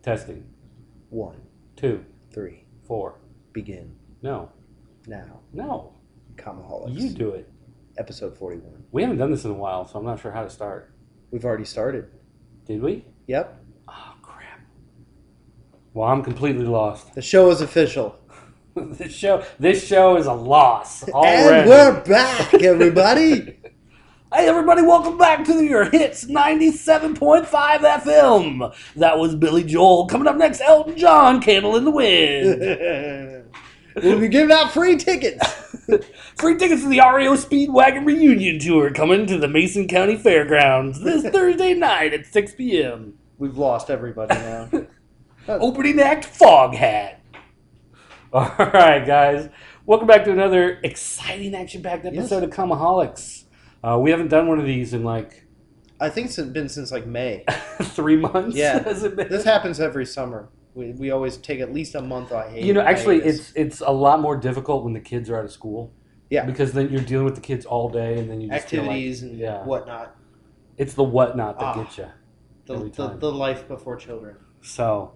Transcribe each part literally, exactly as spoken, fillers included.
Testing. One, Two. three, Four. begin. No. Now. No. Comaholics. You do it. Episode forty-one. We haven't done this in a while, so I'm not sure how to start. We've already started. Did we? Yep. Oh, crap. Well, I'm completely lost. The show is official. this show this show is a loss already. And we're back, everybody. Hey, everybody, welcome back to your Hits ninety-seven point five F M. That was Billy Joel. Coming up next, Elton John, Candle in the Wind. We'll be giving out free tickets. Free tickets to the R E O Speedwagon Reunion Tour coming to the Mason County Fairgrounds this Thursday night at six p.m. We've lost everybody now. Opening act, Foghat. All right, guys. Welcome back to another exciting, action-packed episode Yes. of Comaholics. Uh, we haven't done one of these in like I think it's been since like May. three months. Yeah. Has it been? This happens every summer. We, we always take at least a month off. You know, actually, it's it's a lot more difficult when the kids are out of school. Yeah. Because then you're dealing with the kids all day, and then you just feel like- activities and yeah. whatnot. It's the whatnot that Ah. gets you. The, Every the, time. the life before children. So,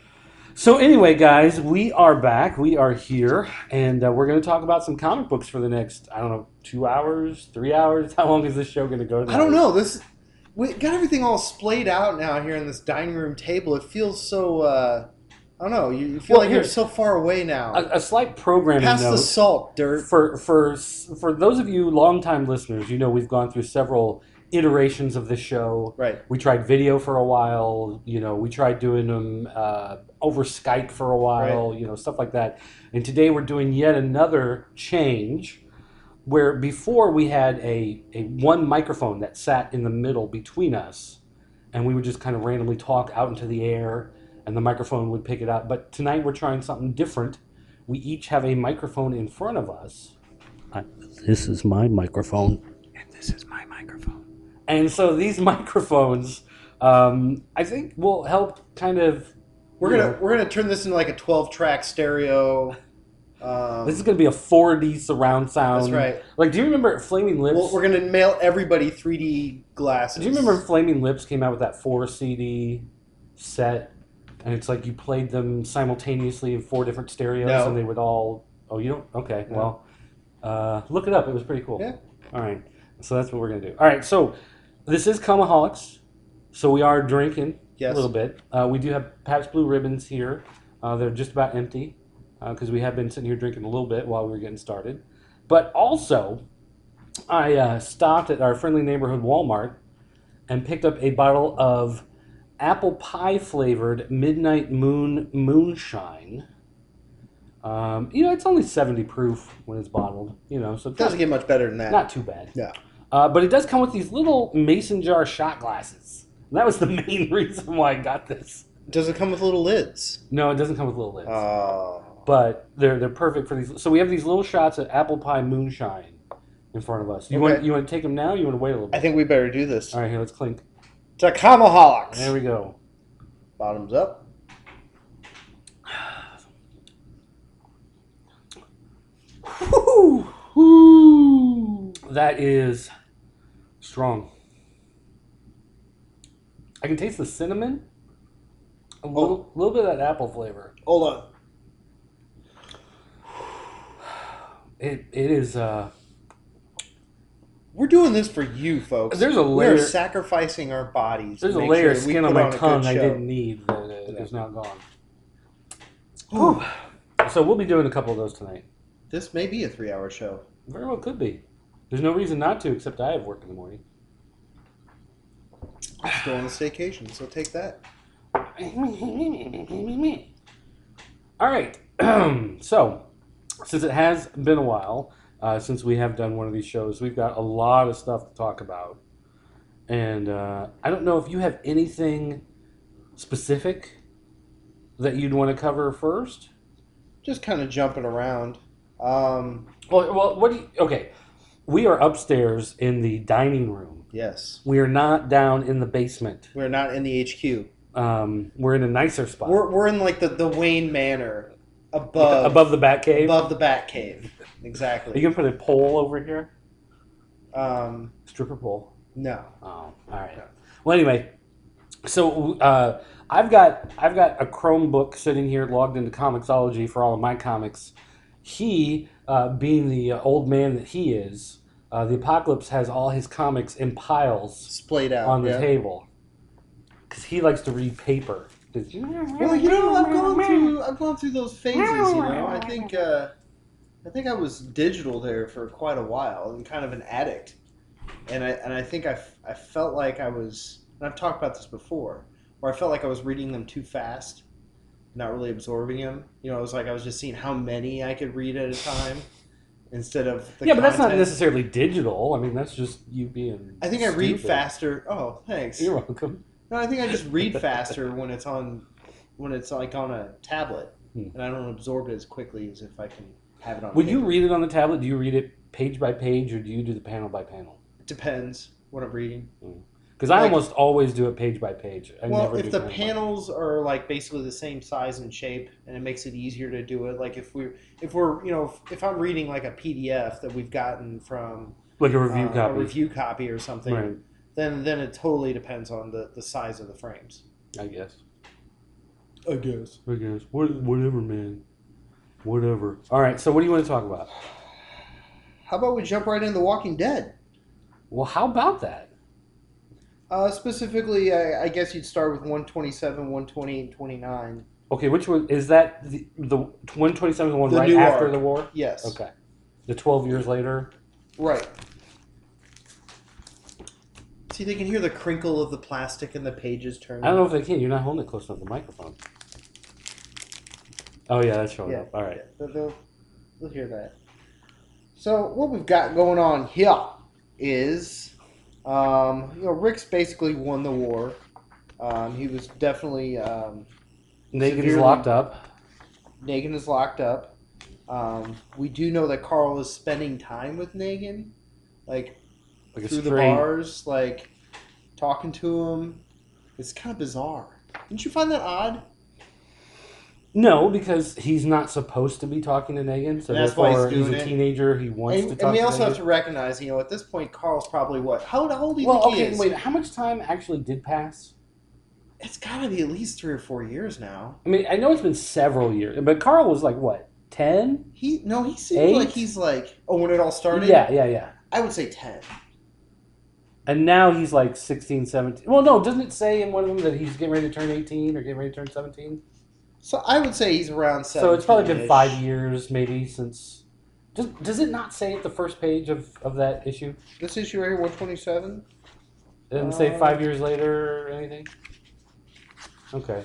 so anyway, guys, we are back. We are here, and uh, we're going to talk about some comic books for the next, I don't know, two hours, three hours. How long is this show going to go? I don't know. This we got everything all splayed out now here in this dining room table. It feels so. Uh, I don't know. You, you feel Well, like you're here- so far away now. A, a slight programming Pass note. the salt, dirt. For for for those of you longtime listeners, you know we've gone through several iterations of this show. Right. We tried video for a while. You know, we tried doing them uh, over Skype for a while. You know, stuff like that. And today we're doing yet another change, where before we had a a one microphone that sat in the middle between us, and we would just kind of randomly talk out into the air, and the microphone would pick it up. But tonight we're trying something different. We each have a microphone in front of us. I, this is my microphone. And this is my microphone. And so these microphones, um, I think, will help kind of... We're you gonna know, we're gonna turn this into like a twelve track stereo. Um, this is going to be a four D surround sound. That's right. Like, do you remember Flaming Lips? Well, we're gonna mail everybody three D glasses. Do you remember Flaming Lips came out with that four C D set? And it's like you played them simultaneously in four different stereos, No. and they would all... Oh, you don't? Okay, No. well, uh, look it up. It was pretty cool. Yeah. All right. So that's what we're going to do. All right, so this is Comaholics. So we are drinking Yes. a little bit. Uh, we do have Pabst Blue Ribbons here. Uh, they're just about empty because we have been sitting here drinking a little bit while we were getting started. But also, I uh, stopped at our friendly neighborhood Walmart and picked up a bottle of apple pie flavored Midnight Moon Moonshine. Um, you know, it's only seventy proof when it's bottled. You know, so it's Doesn't not, get much better than that. not too bad. Yeah. Uh, but it does come with these little mason jar shot glasses. And that was the main reason why I got this. Does it come with little lids? No, it doesn't come with little lids. Oh. But they're they're perfect for these. So we have these little shots of apple pie moonshine in front of us. You Okay. want you want to take them now? Or you want to wait a little bit? I think we better do this. All right, here, let's clink. To Comaholics. There we go. Bottoms up. Woo! Woo! That is strong. I can taste the cinnamon, a little, little bit of that apple flavor. Hold on. It it is. Uh, We're doing this for you, folks. There's a layer- We're sacrificing our bodies. there's to a make layer of sure we skin on put my a good tongue I show. didn't need that uh, Yeah. is now gone. Whew. So we'll be doing a couple of those tonight. This may be a three-hour show. Very well could be. There's no reason not to, except I have work in the morning. Still on a staycation, so take that. All right. So, since it has been a while uh, since we have done one of these shows, we've got a lot of stuff to talk about. And uh, I don't know if you have anything specific that you'd want to cover first. Just kind of jumping around. Um, Well, well, what do you, okay. We are upstairs in the dining room. yes. We are not down in the basement. We're not in the H Q. Um, we're in a nicer spot. We're, we're in like the, the Wayne Manor above above the bat cave. above the Bat Cave. Are Exactly. you gonna put a pole over here? Um, Stripper pole. no. Oh, all right. Well, anyway, so uh, I've got I've got a Chromebook sitting here logged into Comixology for all of my comics. He, uh, being the uh, old man that he is, uh, the Apocalypse has all his comics in piles Splayed out on the yeah. table because he likes to read paper. Well, you know, I've gone through I've gone through those phases. You know, I think uh, I think I was digital there for quite a while and kind of an addict, and I and I think I, I felt like I was, and I've talked about this before, where I felt like I was reading them too fast, not really absorbing them. You know, it was like I was just seeing how many I could read at a time instead of the yeah, but that's not content. necessarily digital. I mean, that's just you being. I think I read stupid. faster. Oh, thanks. You're welcome. No, I think I just read faster when it's on, when it's like on a tablet, Hmm. and I don't absorb it as quickly as if I can have it on. When paper. you read it on the tablet, do you read it page by page or do you do the panel by panel? It depends what I'm reading. Because I Like- almost always do it page by page. I well, never if do the panel by panels are like basically the same size and shape, and it makes it easier to do it. Like if we're if we're you know if, if I'm reading like a P D F that we've gotten from like a review uh, copy. a review copy or something, Right. then then it totally depends on the, the size of the frames. I guess. I guess. I guess. What, whatever, man. Whatever. All right. So, what do you want to talk about? How about we jump right into The Walking Dead? Well, how about that? Uh, specifically, I, I guess you'd start with one twenty-seven, one twenty-eight, and twenty-nine. Okay, which one is that? The, the one twenty-seven, the one The right new after arc. the war. Yes. Okay. The twelve years later. Right. See, they can hear the crinkle of the plastic and the pages turning. I don't know if they can. You're not holding it close enough to the microphone. Oh yeah, that's showing Yeah. up. All right. Yeah, they'll, they'll, they'll hear that. So what we've got going on here is, um, you know, Rick's basically won the war. Um, he was definitely um, Negan is severely- locked up. Negan is locked up. Um, we do know that Carl is spending time with Negan, like Like a through the string. bars, like talking to him. It's kind of bizarre. Didn't you find that odd? No, because he's not supposed to be talking to Negan, so That's why he's therefore he's, doing a it. teenager. He wants And, to talk and we to also Negan. have to recognize, you know, at this point, Carl's probably what? How, how old do you Well, think he okay, is? wait. How much time actually did pass? It's got to be at least three or four years now. I mean, I know it's been several years, but Carl was like what, ten? He no, he seems Eight? like he's like oh, when it all started. Yeah, yeah, yeah. I would say ten. And now he's like sixteen, seventeen. Well, no, doesn't it say in one of them that he's getting ready to turn eighteen or getting ready to turn seventeen? So I would say he's around seven. So it's probably been five years, maybe, since. Does, does it not say at the first page of, of that issue? This issue right here, one twenty-seven. Doesn't it say Uh, five years later or anything? Okay.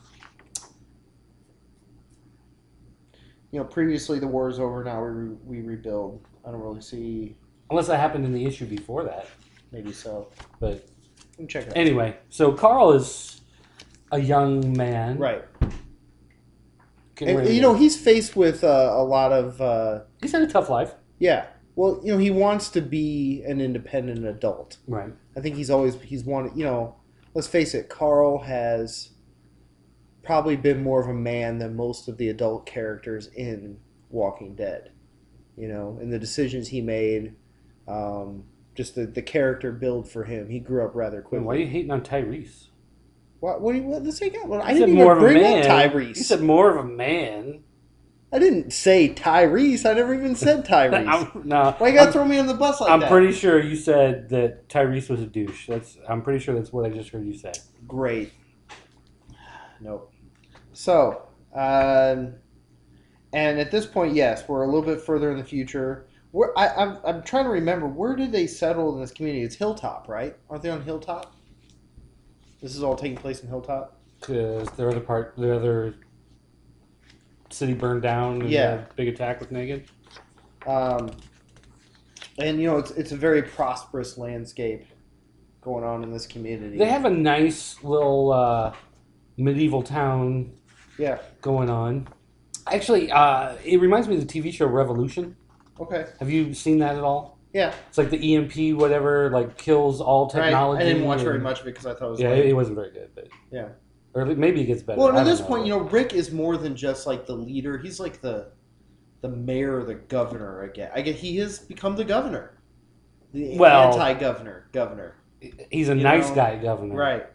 You know, previously the war is over. Now we re- we rebuild. I don't really see. Unless that happened in the issue before that. Maybe so. But Let me check it out. anyway, so Carl is a young man. Right. getting And, ready you to- know, he's faced with uh, a lot of. Uh, he's had a tough life. yeah. Well, you know, he wants to be an independent adult. Right. I think he's always he's wanted. You know, let's face it. Carl has probably been more of a man than most of the adult characters in Walking Dead. You know, and the decisions he made, um, just the, the character build for him. He grew up rather quickly. Why are you hating on Tyrese? What? What? Do you, what let's take out. Well, I You didn't said more even of a bring man. up Tyrese. You said more of a man. I didn't say Tyrese. I never even said Tyrese. I'm, no, Why you gotta I'm, throw me on the bus like I'm that? pretty sure you said that Tyrese was a douche. That's. I'm pretty sure that's what I just heard you say. Great. Nope. So, um, and at this point, yes, we're a little bit further in the future. Where I, I'm, I'm trying to remember, where did they settle in this community? It's Hilltop, right? Aren't they on Hilltop? This is all taking place in Hilltop? Because their other part, the other city burned down. And Yeah. a big attack with Negan. Um, and, you know, it's, it's a very prosperous landscape going on in this community. They have a nice little uh, medieval town Yeah. going on. Actually, uh, it reminds me of the T V show Revolution. Okay. Have you seen that at all? Yeah. It's like the E M P, whatever, like kills all Right. technology. I didn't watch and- very much of it because I thought it was Yeah, lame. it wasn't very good, but Yeah. or maybe it gets better. Well, I and at don't this point, you know, Rick is more than just like the leader. He's like the the mayor, or the governor. I get. I get. He has become the governor, the Well- anti-governor, governor. he's a you nice know, guy, governor. Right.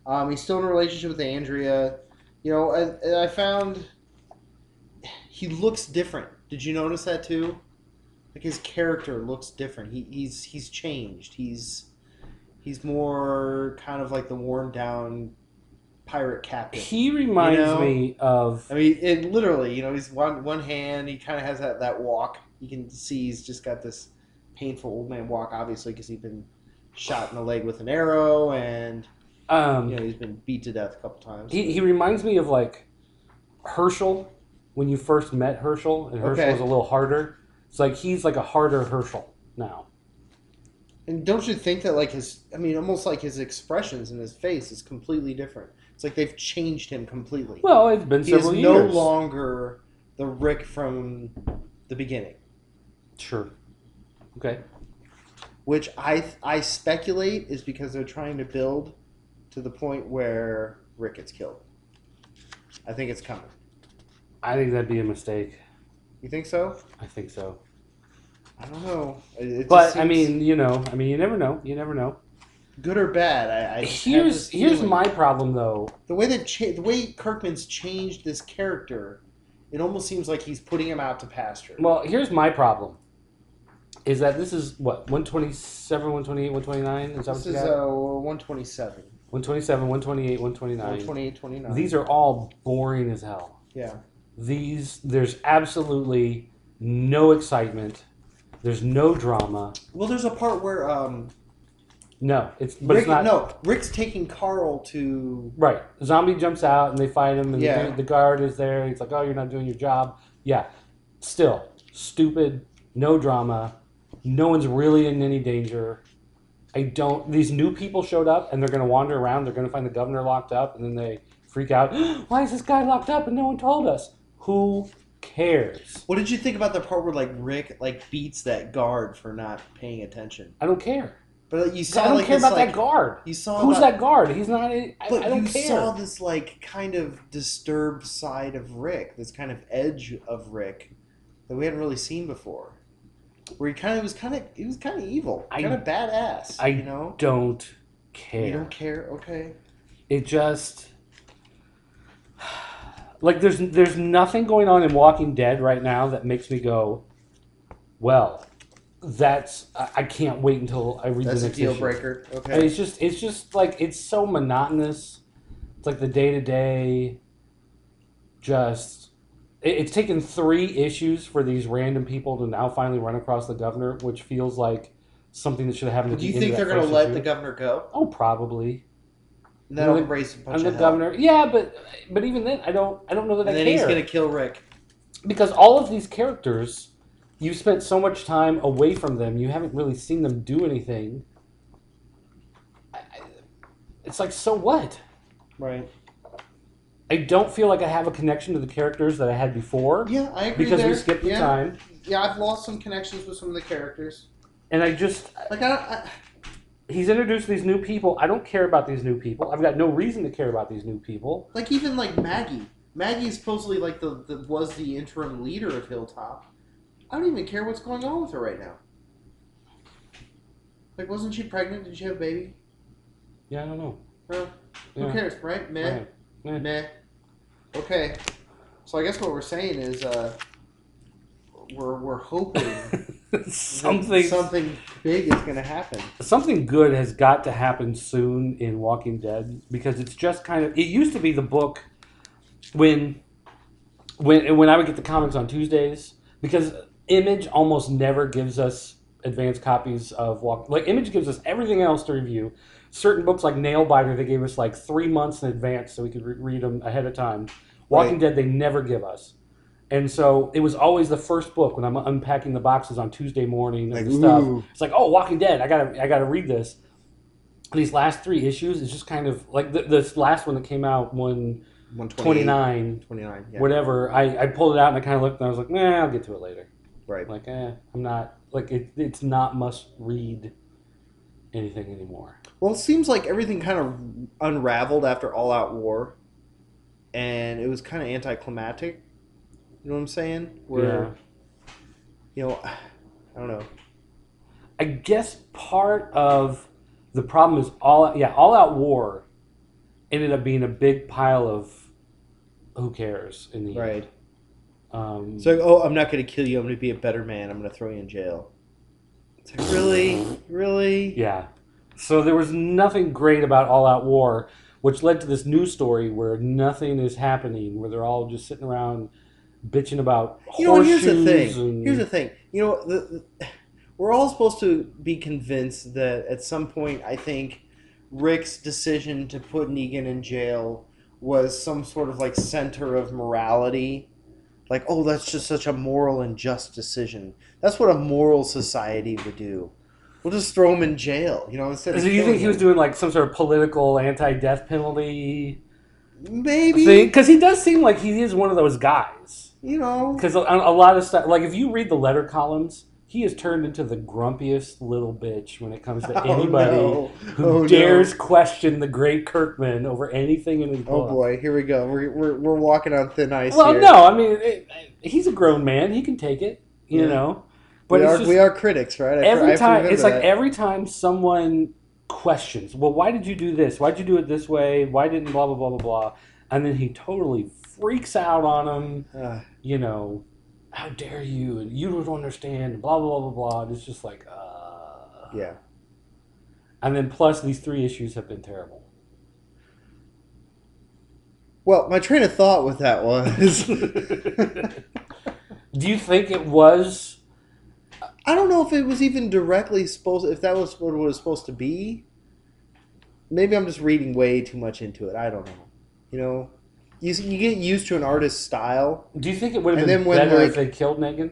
Um, he's still in a relationship with Andrea. You know, and, and I found he looks different. Did you notice that too? Like his character looks different. He, he's he's changed. He's he's more kind of like the worn down pirate captain. He reminds you know? me of. I mean, it literally. You know, he's one one hand. He kind of has that, that walk. You can see he's just got this painful old man walk, obviously, because he's been shot in the leg with an arrow, and Um, you know he's been beat to death a couple times. he he reminds me of like Herschel when you first met Herschel, and Herschel Okay. was a little harder. It's like he's like a harder Herschel now. And don't you think that like his, I mean, almost like his expressions in his face is completely different. It's like they've changed him completely. Well, it's been he is several no years. longer the Rick from the beginning. Sure. Okay. Which I I speculate is because they're trying to build to the point where Rick gets killed. I think it's coming. I think that'd be a mistake. You think so? I think so. I don't know. It, it just But I seems mean, you know, I mean, you never know. You never know. good or bad. I, I just have Here's this here's feeling. my problem though. the way that cha- the way Kirkman's changed this character. It almost seems like he's putting him out to pasture. Well, here's my problem. Is that this is what one twenty-seven, one twenty-eight, one twenty-nine? Is that This what is you got? uh, one twenty-seven. one twenty-seven, one twenty-eight, one twenty-nine. one twenty-eight, twenty-nine. These are all boring as hell. Yeah. These there's absolutely no excitement. There's no drama. Well, there's a part where um, No, it's but Rick, it's not. no, Rick's taking Carl to. Right. Zombie jumps out and they fight him, and Yeah. the, the guard is there. He's like, "Oh, you're not doing your job." Yeah. Still stupid. No drama. No one's really in any danger. I don't. These new people showed up, and they're going to wander around. They're going to find the governor locked up, and then they freak out. Why is this guy locked up and no one told us? Who cares? What did you think about the part where like Rick like beats that guard for not paying attention? I don't care. But like, you saw I don't like care this, about like, that guard. You saw Who's about- that guard? He's not. I, But I don't you care. saw this like kind of disturbed side of Rick, this kind of edge of Rick that we hadn't really seen before. Where he kind of was kind of he was kind of evil, I- kind of badass. I you know, don't care. you don't care. Okay. It just like there's there's nothing going on in Walking Dead right now that makes me go, well, that's I, I can't wait until I read That's the a next deal issue. breaker. And Okay. it's just it's just like it's so monotonous. It's like the day to day. Just it, it's taken three issues for these random people to now finally run across the governor, which feels like something that should have happened. At Do you the end think of they're that going to first let issue. the governor go? Oh, probably. And that'll And the- raise a bunch I'm the of hell. governor. Yeah, but but even then, I don't I don't know that And I then care he's going to kill Rick. because all of these characters, you spent so much time away from them. You haven't really seen them do anything. I, I, it's like so what? Right. I don't feel like I have a connection to the characters that I had before Yeah, I agree. because there. we skipped the yeah. time, Yeah, I've lost some connections with some of the characters. and I just Like I, I he's introduced these new people. I don't care about these new people. I've got no reason to care about these new people. like even like Maggie. Maggie is supposedly like the, the was the interim leader of Hilltop. I don't even care what's going on with her right now. Like, wasn't she pregnant? Did she have a baby? Yeah, I don't know. Well, who Yeah. cares, right? Meh. Right. Eh. Meh. Okay. So I guess what we're saying is uh, we're we're hoping something something big is going to happen. something good has got to happen soon in Walking Dead because it's just kind of it used to be the book when when when I would get the comics on Tuesdays because Image almost never gives us advanced copies of Walk like Image gives us everything else to review. Certain books like Nailbiter they gave us like three months in advance so we could re- read them ahead of time. Walking Right. Dead they never give us. And so it was always the first book when I'm unpacking the boxes on Tuesday morning and Like, stuff. ooh. It's like, oh, Walking Dead, I gotta, I gotta read this. These last three issues is just kind of like th- this last one that came out, one one twenty-nine, twenty-nine, yeah. whatever. I, I pulled it out and I kind of looked and I was like, nah, I'll get to it later. Right. Like, eh, I'm not like it, it's not must read anything anymore. Well, it seems like everything kind of unraveled after All Out War, and it was kind of anticlimactic. You know what I'm saying? Where, Yeah. you know, I don't know. I guess part of the problem is all yeah, all out war ended up being a big pile of who cares in the end. Right. Um, It's like, oh, I'm not going to kill you. I'm going to be a better man. I'm going to throw you in jail. It's like, really? Really? yeah. So there was nothing great about All Out War, which led to this news story where nothing is happening, where they're all just sitting around bitching about You know, here's horseshoes. the thing. And, Here's the thing. You know, the, the, we're all supposed to be convinced that at some point, I think, Rick's decision to put Negan in jail was some sort of like center of morality. Like, oh, that's just such a moral and just decision. That's what a moral society would do. We'll just throw him in jail, you know, instead of So you think killing he was him. doing like some sort of political anti-death penalty Maybe. thing? Because he does seem like he is one of those guys. You know. Because a, a lot of stuff, like if you read the letter columns, he has turned into the grumpiest little bitch when it comes to Oh, anybody no. who Oh, dares no. question the great Kirkman over anything in his Oh book. boy, here we go. We're, we're, we're walking on thin ice Well, here. no, I mean, it, he's a grown man. He can take it, you Yeah. know. But we, it's are, just, we are critics, right? I, every I have to time, remember it's like that. every time someone questions, well, why did you do this? Why'd you do it this way? Why didn't blah, blah, blah, blah, blah? And then he totally freaks out on him, Uh, you know, how dare you? And you don't understand, and blah, blah, blah, blah, blah. And it's just like, uh. yeah. And then plus these three issues have been terrible. Well, my train of thought with that was... Do you think it was... I don't know if it was even directly supposed... If that was what it was supposed to be. Maybe I'm just reading way too much into it. I don't know. You know? You, you get used to an artist's style. Do you think it would have And been then when, better like- if they killed Negan?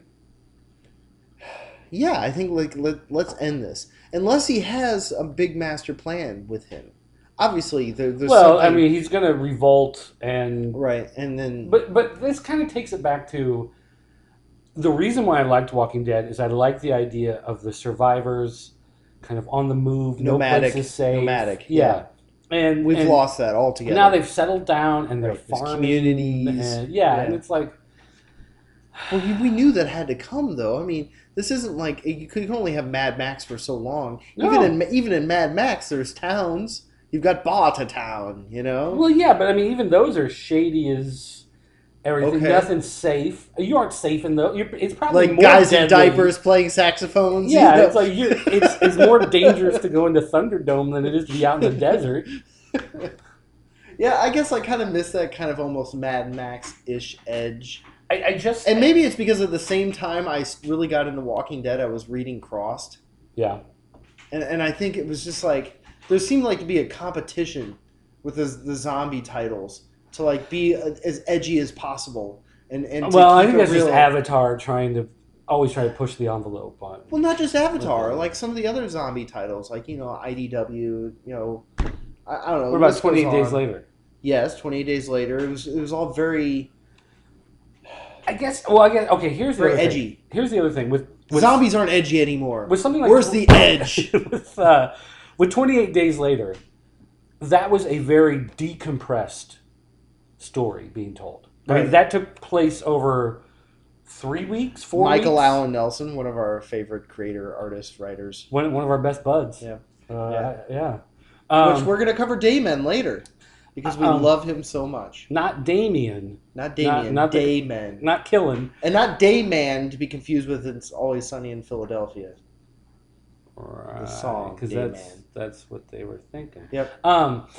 Yeah, I think like let, let's end this. Unless he has a big master plan with him. Obviously, there, there's Well, I something... mean, he's going to revolt and... Right, and then... But but this kind of takes it back to the reason why I liked Walking Dead is I liked the idea of the survivors kind of on the move, Nomadic- no place is safe. nomadic, Yeah. And We've and lost that altogether. now they've settled down and they're Right, there's farming. communities. And, yeah, Yeah. and it's like... Well, we, we knew that had to come, though. I mean, this isn't like you could you can only have Mad Max for so long. No. Even in even in Mad Max, there's towns. You've got Bata Town, you know. Well, yeah, but I mean, even those are shady as everything. Okay. Nothing's safe. You aren't safe in those. You're, it's probably Like more guys in deadly. diapers playing saxophones. Yeah, you know? it's like you're, it's it's more dangerous to go into Thunderdome than it is to be out in the desert. Yeah, I guess I kind of miss that kind of almost Mad Max-ish edge. I, I just And maybe it's because at the same time I really got into Walking Dead, I was reading Crossed. yeah. And and I think it was just like there seemed like to be a competition with the, the zombie titles to like be as edgy as possible and and to Well, I keep think a that's just real- Avatar trying to always try to push the envelope on. Well, not just Avatar, Okay. like some of the other zombie titles, like you know I D W, you know, I, I don't know. What about list goes twenty-eight Days on. Later? Yes, twenty-eight Days Later. It was it was all very I guess. Well, I guess. Okay, here's the very other thing. edgy. Here's the other thing with, with Zombies aren't edgy anymore. with something like Where's the edge? with uh, with twenty-eight Days Later, that was a very decompressed story being told. I mean, Right. that took place over three weeks, four Michael weeks. Allen Nelson, one of our favorite creator, artists, writers. One, one of our best buds. Yeah. Uh, Yeah. yeah. Um, Which we're going to cover Dayman later because we Um, love him so much. not Damien, Not Damien, not the- Dayman. not Killen. And not Dayman to be confused with It's Always Sunny in Philadelphia. Right. song, Because Dayman. that's that's what they were thinking. Yep. Um.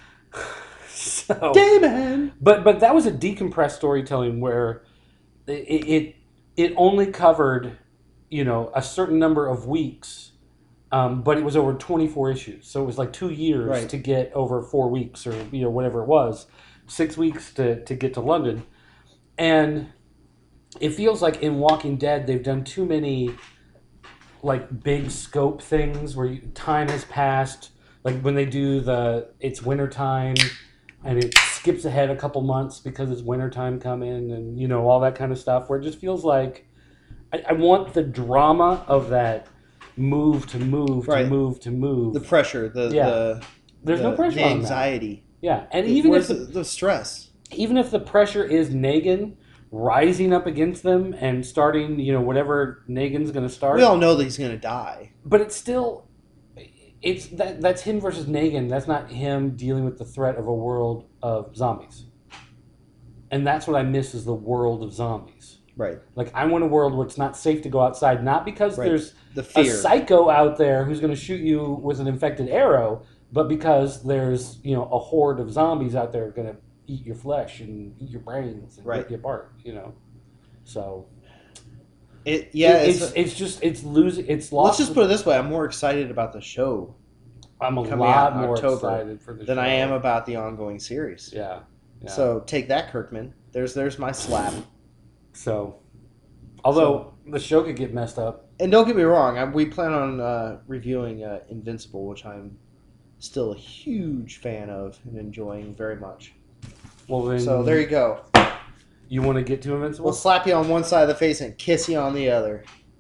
So. Dayman! But but that was a decompressed storytelling where it it, it only covered, you know, a certain number of weeks, um, but it was over twenty-four issues. So it was like two years Right. to get over four weeks or you know whatever it was, six weeks to, to get to London. And it feels like in Walking Dead they've done too many like big scope things where you, time has passed. Like when they do the it's wintertime and it skips ahead a couple months because it's wintertime coming and you know all that kind of stuff where it just feels like I, I want the drama of that move to move Right. to move to move. The pressure, the, Yeah. the, There's the, no pressure the on that. anxiety. Yeah, and even if Where's the, the, the stress? even if the pressure is Negan rising up against them and starting, you know, whatever Negan's going to start. We all know that he's going to die. But it's still, it's that that's him versus Negan. That's not him dealing with the threat of a world of zombies. And that's what I miss is the world of zombies. Right. Like, I want a world where it's not safe to go outside, not because Right. there's The fear. a psycho out there who's going to shoot you with an infected arrow, but because there's, you know, a horde of zombies out there going to eat your flesh and eat your brains and Right. rip you apart, you know. So It yeah. it- It's, it's it's just it's losing it's lost. let's just put it this way: I'm more excited about the show I'm a coming out lot in more October excited for the than show. I am about the ongoing series. Yeah. yeah. So take that, Kirkman. There's there's my slap. So, although the show could get messed up. And don't get me wrong, I, we plan on uh, reviewing uh, Invincible, which I'm still a huge fan of and enjoying very much. Well, then So there you go. you want to get to Invincible? We'll slap you on one side of the face and kiss you on the other.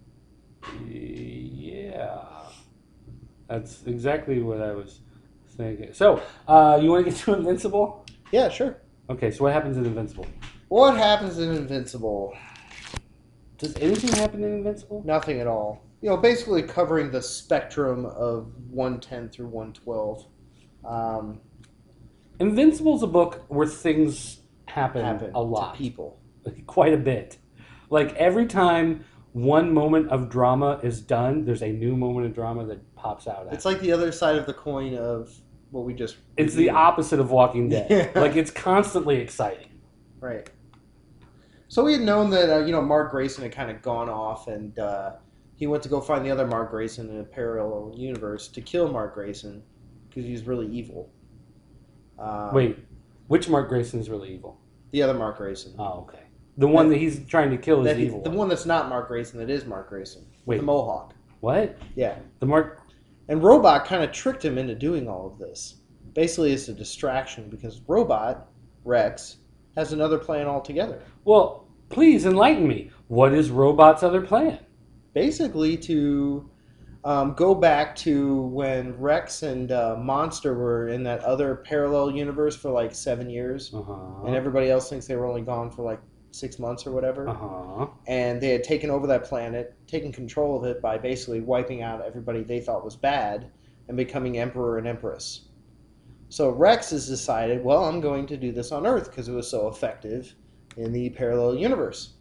Yeah, that's exactly what I was thinking. So, uh, you want to get to Invincible? Yeah, sure. Okay, so what happens in Invincible? What happens in Invincible? Does anything happen in Invincible? Nothing at all. You know, basically covering the spectrum of one ten through one twelve. Um, Invincible's a book where things happen, happen a lot, to people. quite a bit. Like every time one moment of drama is done, there's a new moment of drama that pops out. It's like the other side of the coin of what we just. It's the reviewed. opposite of Walking Dead. Yeah. Like it's constantly exciting. Right. So we had known that uh, you know Mark Grayson had kind of gone off, and uh, he went to go find the other Mark Grayson in a parallel universe to kill Mark Grayson because he was really evil. Um, Wait, which Mark Grayson is really evil? the other Mark Grayson. Oh, okay. The one That- that he's trying to kill is That the he- evil the one. one that's not Mark Grayson, that is Mark Grayson. Wait. The Mohawk. What? Yeah. The Mark? And Robot kind of tricked him into doing all of this. Basically, it's a distraction because Robot, Rex, has another plan altogether. Well, please enlighten me. What is Robot's other plan? Basically, to um, go back to when Rex and uh, Monster were in that other parallel universe for like seven years, Uh-huh. and everybody else thinks they were only gone for like six months or whatever. Uh-huh. And they had taken over that planet, taken control of it by basically wiping out everybody they thought was bad and becoming Emperor and Empress. So Rex has decided, well, I'm going to do this on Earth because it was so effective in the parallel universe.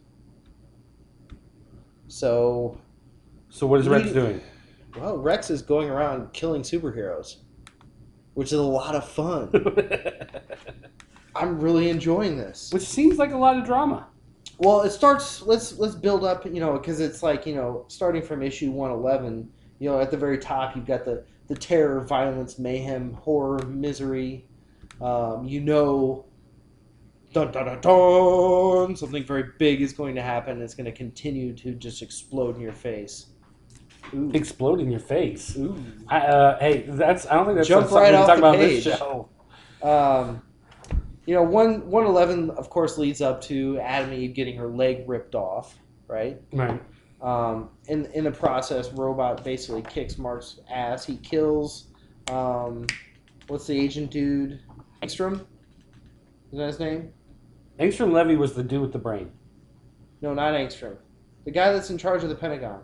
So, So what is Rex He- doing? well, Rex is going around killing superheroes, which is a lot of fun. I'm really enjoying this. Which seems like a lot of drama. Well, it starts. Let's let's build up. You know, because it's like you know, starting from issue one eleven. You know, at the very top, you've got the the terror, violence, mayhem, horror, misery. Um, you know, dun dun dun dun. Something very big is going to happen. It's going to continue to just explode in your face. Ooh. Explode in your face. Ooh. I, uh, hey, that's. I don't think that's Jump something right we off talk the about on this page. show. Um, you know, one one eleven, of course, leads up to Adam and Eve getting her leg ripped off, right? Right. Um, in in the process, Robot basically kicks Mark's ass. He kills, um, what's the agent dude? Engstrom? Is that his name? Angstrom Levy was the dude with the brain. No, not Engstrom. The guy that's in charge of the Pentagon.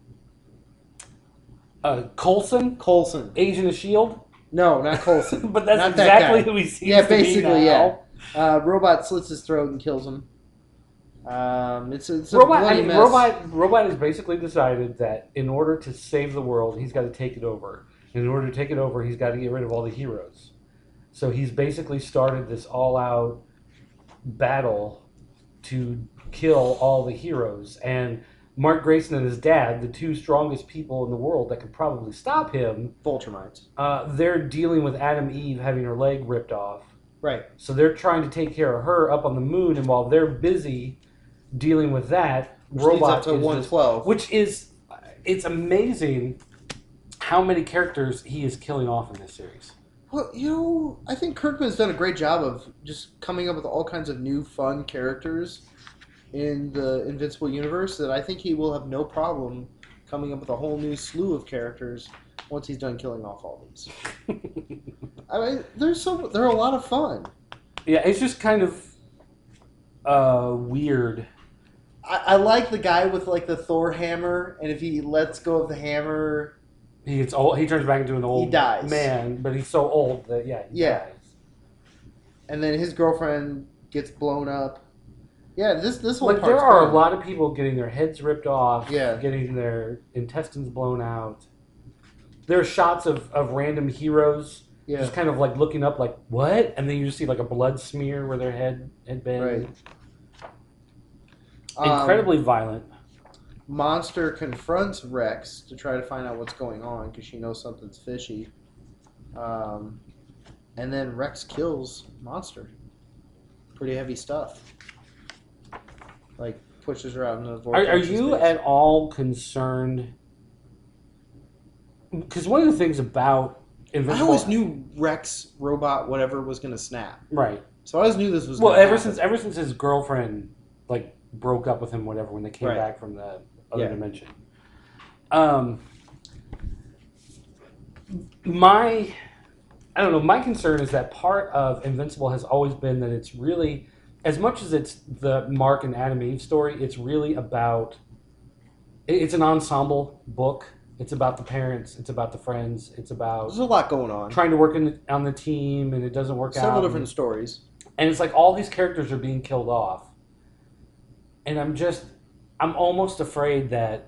Uh, Coulson, Coulson. Agent of Shield. No, not Coulson. But that's Not that exactly guy. who he seems Yeah, to be basically, now. yeah. Uh, Robot slits his throat and kills him. Um, it's a, it's a Robot, I bloody mean, mess. Robot, Robot has basically decided that in order to save the world, he's got to take it over. And in order to take it over, he's got to get rid of all the heroes. So he's basically started this all-out battle to kill all the heroes. And Mark Grayson and his dad, the two strongest people in the world that could probably stop him, Vulturemites. uh, they're dealing with Adam Eve having her leg ripped off. Right. So they're trying to take care of her up on the moon, and while they're busy dealing with that, Which Robot leads up to is one just- twelve. which is, it's amazing how many characters he is killing off in this series. Well, you know, I think Kirkman's done a great job of just coming up with all kinds of new, fun characters in the Invincible universe that I think he will have no problem coming up with a whole new slew of characters once he's done killing off all these. I mean, they're so they're a lot of fun. Yeah, it's just kind of uh, weird. I, I like the guy with like the Thor hammer, and if he lets go of the hammer, He gets old. He turns back into an old He dies. man, but he's so old that yeah, he Yeah. dies. And then his girlfriend gets blown up. Yeah, this this whole Like part's there are fun. a lot of people getting their heads ripped off, Yeah. getting their intestines blown out. There are shots of, of random heroes Yeah. just kind of like looking up, like what, and then you just see like a blood smear where their head had been. Right. Incredibly Um, violent. Monster confronts Rex to try to find out what's going on because she knows something's fishy. Um, and then Rex kills Monster. Pretty heavy stuff. Like, pushes her out into the Are, vortex. are of you space. at all concerned? Because one of the things about I Invincible, always knew Rex, robot, whatever, was going to snap. right? So I always knew this was Well, gonna ever happen. since ever since his girlfriend like broke up with him, whatever, when they came Right. back from the other Yeah. dimension. Um, my, I don't know. My concern is that part of Invincible has always been that it's really, as much as it's the Mark and Adam Eve story, it's really about. it- It's an ensemble book. It's about the parents. It's about the friends. It's about There's a lot going on. trying to work in the, on the team, and it doesn't work out. Several different stories. And it's like all these characters are being killed off. And I'm just, I'm almost afraid that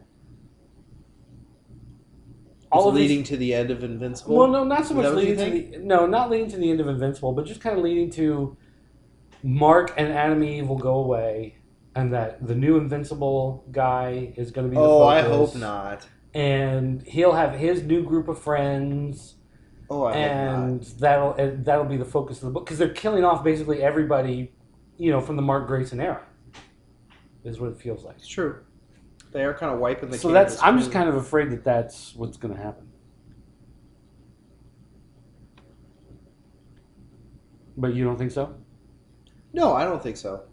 all It's of leading these, to the end of Invincible. well, no, not so Is much that what you leading to the, no, not leading to the end of Invincible, but just kind of leading to Mark and Adam Eve will go away, and that the new Invincible guy is going to be the Oh, I focus. hope not. And he'll have his new group of friends. Oh, I hope and not. that'll and that'll be the focus of the book because they're killing off basically everybody, you know, from the Mark Grayson era. Is what it feels like. It's true. They are kind of wiping the. So that's canvas I'm just clean. kind of afraid that that's what's going to happen. But you don't think so? No, I don't think so.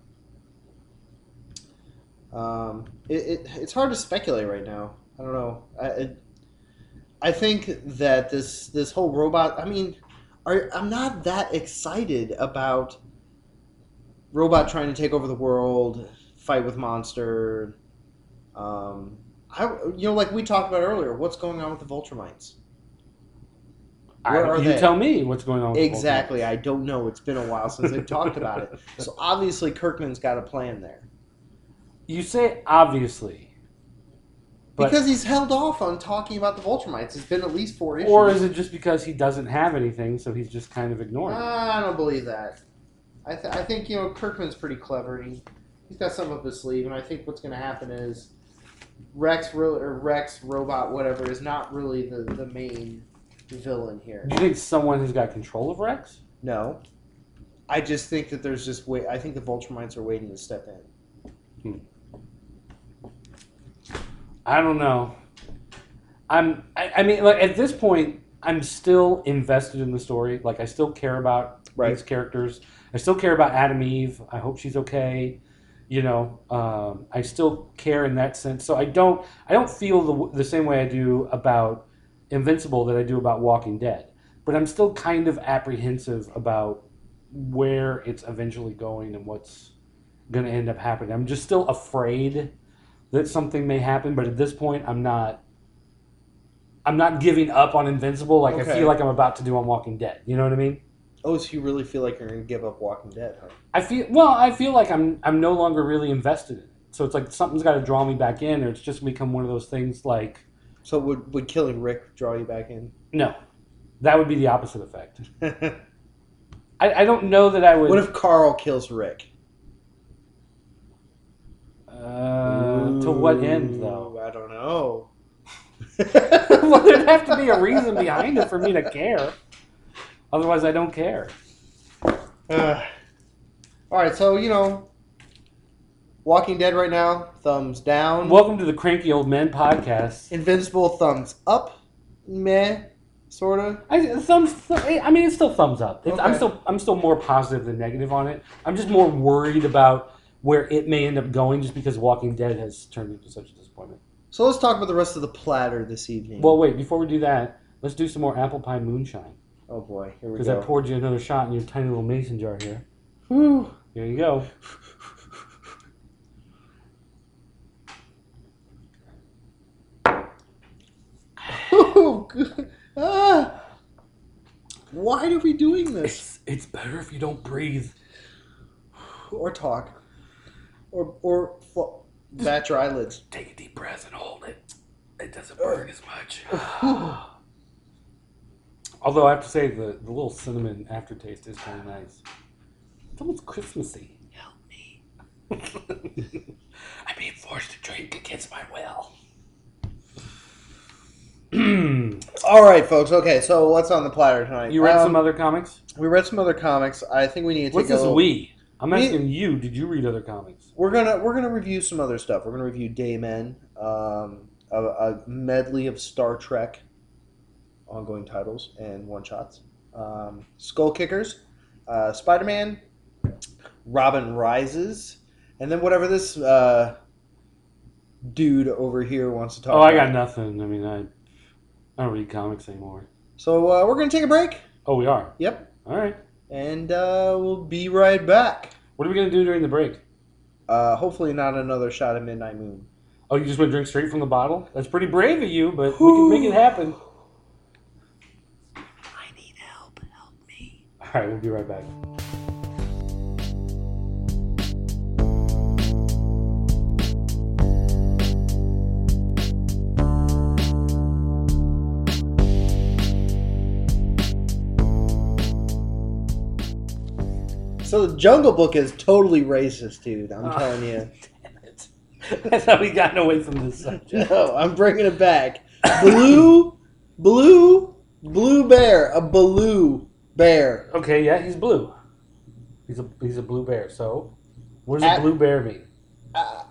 Um, it, it it's hard to speculate right now. I don't know. I it, I think that this this whole robot. I mean, are, I'm not that excited about robot trying to take over the world, fight with monster. Um, I you know like we talked about earlier. What's going on with the Vultramites? Where I, are you they? tell me what's going on. With Exactly. Vulture. I don't know. It's been a while since they've talked about it. So obviously Kirkman's got a plan there. You say obviously, but, Because he's held off on talking about the Vultramites. It's been at least four issues. or is it just because he doesn't have anything, so he's just kind of ignoring it? I don't believe that. I, th- I think, you know, Kirkman's pretty clever. And he, he's got something up his sleeve. And I think what's going to happen is Rex, ro- or Rex, Robot, whatever, is not really the, the main villain here. Do you think someone has got control of Rex? No. I just think that there's just wait. I think the Vultramites are waiting to step in. I don't know. I'm. I, I mean, like at this point, I'm still invested in the story. Like I still care about Right. these characters. I still care about Adam Eve. I hope she's okay. You know, um, I still care in that sense. So I don't. I don't feel the the same way I do about Invincible that I do about Walking Dead. But I'm still kind of apprehensive about where it's eventually going and what's going to end up happening. I'm just still afraid that something may happen, but at this point, I'm not. I'm not giving up on Invincible like I Okay. feel like I'm about to do on Walking Dead. You know what I mean? Oh, so you really feel like you're going to give up Walking Dead, huh? I feel well. I feel like I'm. I'm no longer really invested in it. So it's like something's got to draw me back in, or it's just become one of those things. Like So would would killing Rick draw you back in? no, that would be the opposite effect. I, I don't know that I would. What if Carl kills Rick? Uh, to what end, though? Ooh, I don't know. Well, there'd have to be a reason behind it for me to care. Otherwise, I don't care. Uh, all right, so you know, Walking Dead right now, thumbs down. Welcome to the Cranky Old Men podcast. Invincible, thumbs up. Meh, sorta. I thumbs. Th- I mean, it's still thumbs up. It's, I'm Okay. still. I'm still more positive than negative on it. I'm just more worried about where it may end up going, just because Walking Dead has turned into such a disappointment. So let's talk about the rest of the platter this evening. Well, wait. Before we do that, let's do some more apple pie moonshine. oh boy, here we Because I go. poured you another shot in your tiny little mason jar here. Whew. Here you go. Ooh, we doing this? It's, it's better if you don't breathe. Or talk. Or, or fl- bat your eyelids. Take a deep breath and hold it. It doesn't burn as much. Although I have to say, the, the little cinnamon aftertaste is kind of nice. It's almost Christmassy. Help me. I'm being forced to drink against my will. All right, folks. Okay, so what's on the platter tonight? You read um, some other comics? We read some other comics. I think we need to take What's a this little... we? I'm We- asking you, did you read other comics? We're gonna we're gonna review some other stuff. We're gonna review Daymen, um, a, a medley of Star Trek ongoing titles and one shots. Um, Skull Kickers, uh, Spider Man, Robin Rises, and then whatever this uh, dude over here wants to talk. Oh, about. I got nothing. I mean, I, I don't read comics anymore. So uh, we're gonna take a break. Oh, we are? Yep, All right. and uh, we'll be right back. What are we going to do during the break? Uh, hopefully not another shot of Midnight Moon. Oh, you just want to drink straight from the bottle? That's pretty brave of you, but we can make it happen. I need help. Help me. All right, we'll be right back. So the Jungle Book is totally racist, dude. I'm Oh. telling you. Damn it. That's how we gotten away from this subject. No, I'm bringing it back. Blue, blue, blue bear. A blue bear. Okay, yeah, he's blue. He's a he's a blue bear. So, what does At- a blue bear mean? Ah,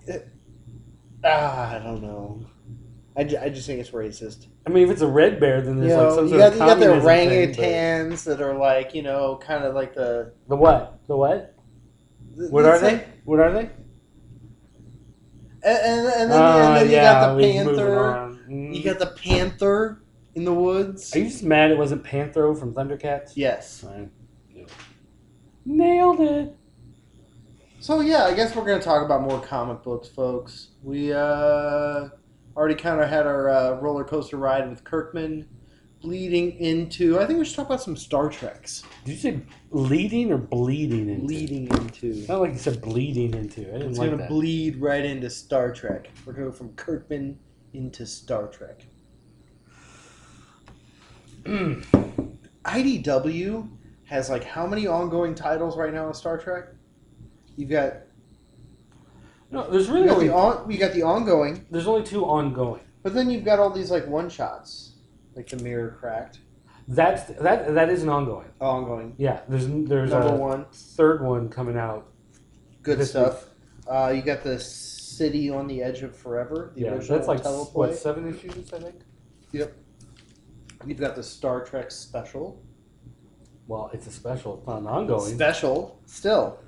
ah, I don't know. I, ju- I just think it's racist. I mean, if it's a red bear, then there's You like know, some you sort got, of you got the communism thing, orangutans that are like, you know, kind of like the... but- The what? The what? What are they? What are they? And, and, and then, Oh, and then you yeah, got the we're moving panther. on. Mm. You got the panther in the woods. Are you just mad it wasn't Panthro from Thundercats? Yes. Right. Nailed it. So yeah, I guess we're going to talk about more comic books, folks. We uh, already kind of had our uh, roller coaster ride with Kirkman, bleeding into. I think we should talk about some Star Treks. Did you say leading or bleeding into? Leading into. Not like you said bleeding into. I didn't It's like going to that. bleed right into Star Trek. We're going from Kirkman into Star Trek. I D W has like how many ongoing titles right now in Star Trek? You've got No, there's you really got only the on, you got the ongoing, there's only two ongoing. but then you've got all these like one shots, like the Mirror Cracked. That's that that is an ongoing. Oh, ongoing. Yeah, there's there's Number a one, third one coming out. good this stuff. Uh, you got the City on the Edge of Forever. The Yeah, original that's like teleplay. what seven issues, I think. Yep. You've got the Star Trek special. Well, it's a special. It's not an ongoing. Special, still.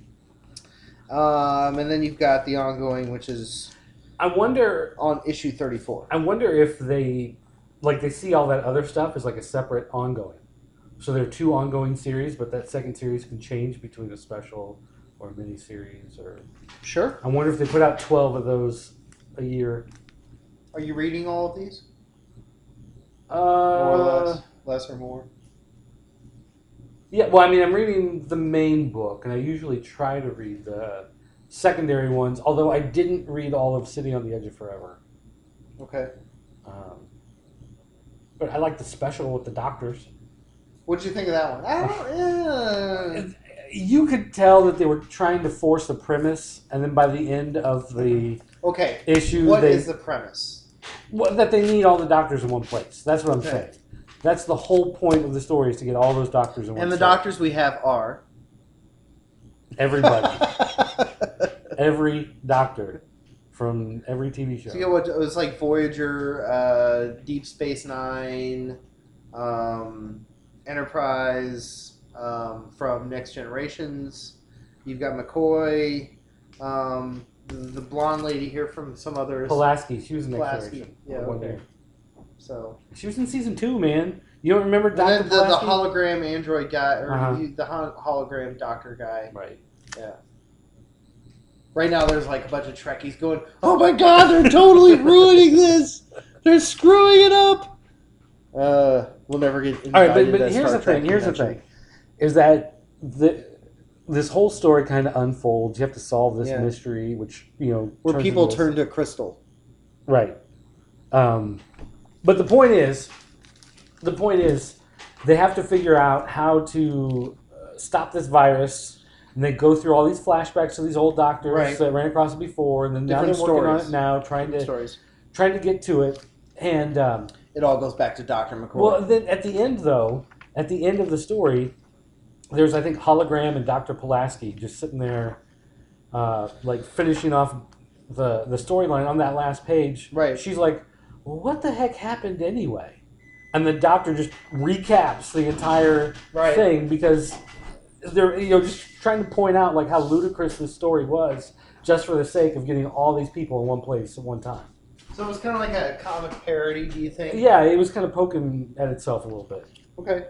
Um, and then you've got the ongoing, which is I wonder. on issue thirty-four. I wonder if they like they see all that other stuff as like a separate ongoing. So there are two ongoing series, but that second series can change between a special or a mini series. Or Sure. I wonder if they put out twelve of those a year. Are you reading all of these? Uh, More or less? Less or more? Yeah, well, I mean, I'm reading the main book, and I usually try to read the secondary ones, although I didn't read all of City on the Edge of Forever. Okay. Um, but I like the special with the doctors. What'd you think of that one? I don't, yeah. You could tell that they were trying to force the premise, and then by the end of the Okay. issue, What they, is the premise? well, that they need all the doctors in one place. That's what I'm Okay. saying. That's the whole point of the story, is to get all those doctors in one And the story. doctors we have are Everybody. Every doctor from every T V show. So you get what it was like Voyager, uh, Deep Space Nine, um, Enterprise, um, from Next Generations. You've got McCoy, um, the, the blonde lady here from some others. Pulaski, she was in Next Pulaski, Generation. yeah, One okay. year. So She was in season two, man. You don't remember and Doctor then the, the Pulaski? hologram android guy, or Uh-huh. you- the hol- hologram doctor guy. Right. Yeah. Right now, there's like a bunch of Trekkies going, "Oh my God, they're totally ruining this! They're screwing it up!" Uh, we'll never get. All right, but, invited but at here's Star the thing. Trek Here's the convention. thing, is that the this whole story kind of unfolds. You have to solve this Yeah. mystery, which you know Where turns people into this- turn to crystal. right. Um, but the point is, the point is, they have to figure out how to uh, stop this virus. And they go through all these flashbacks to these old doctors Right. that ran across it before, and then now they're Different working on stories. it now, trying Different to stories. trying to get to it. And um, It all goes back to Doctor McCoy. well, then at the end, though, at the end of the story, there's I think Hologram and Doctor Pulaski just sitting there, uh, like finishing off the the storyline on that last page. Right. She's like, "Well, what the heck happened anyway?" And the Doctor just recaps the entire Right. thing because they're you know just trying to point out like how ludicrous this story was, just for the sake of getting all these people in one place at one time. So it was kind of like a comic parody, do you think? Yeah, it was kind of poking at itself a little bit. Okay.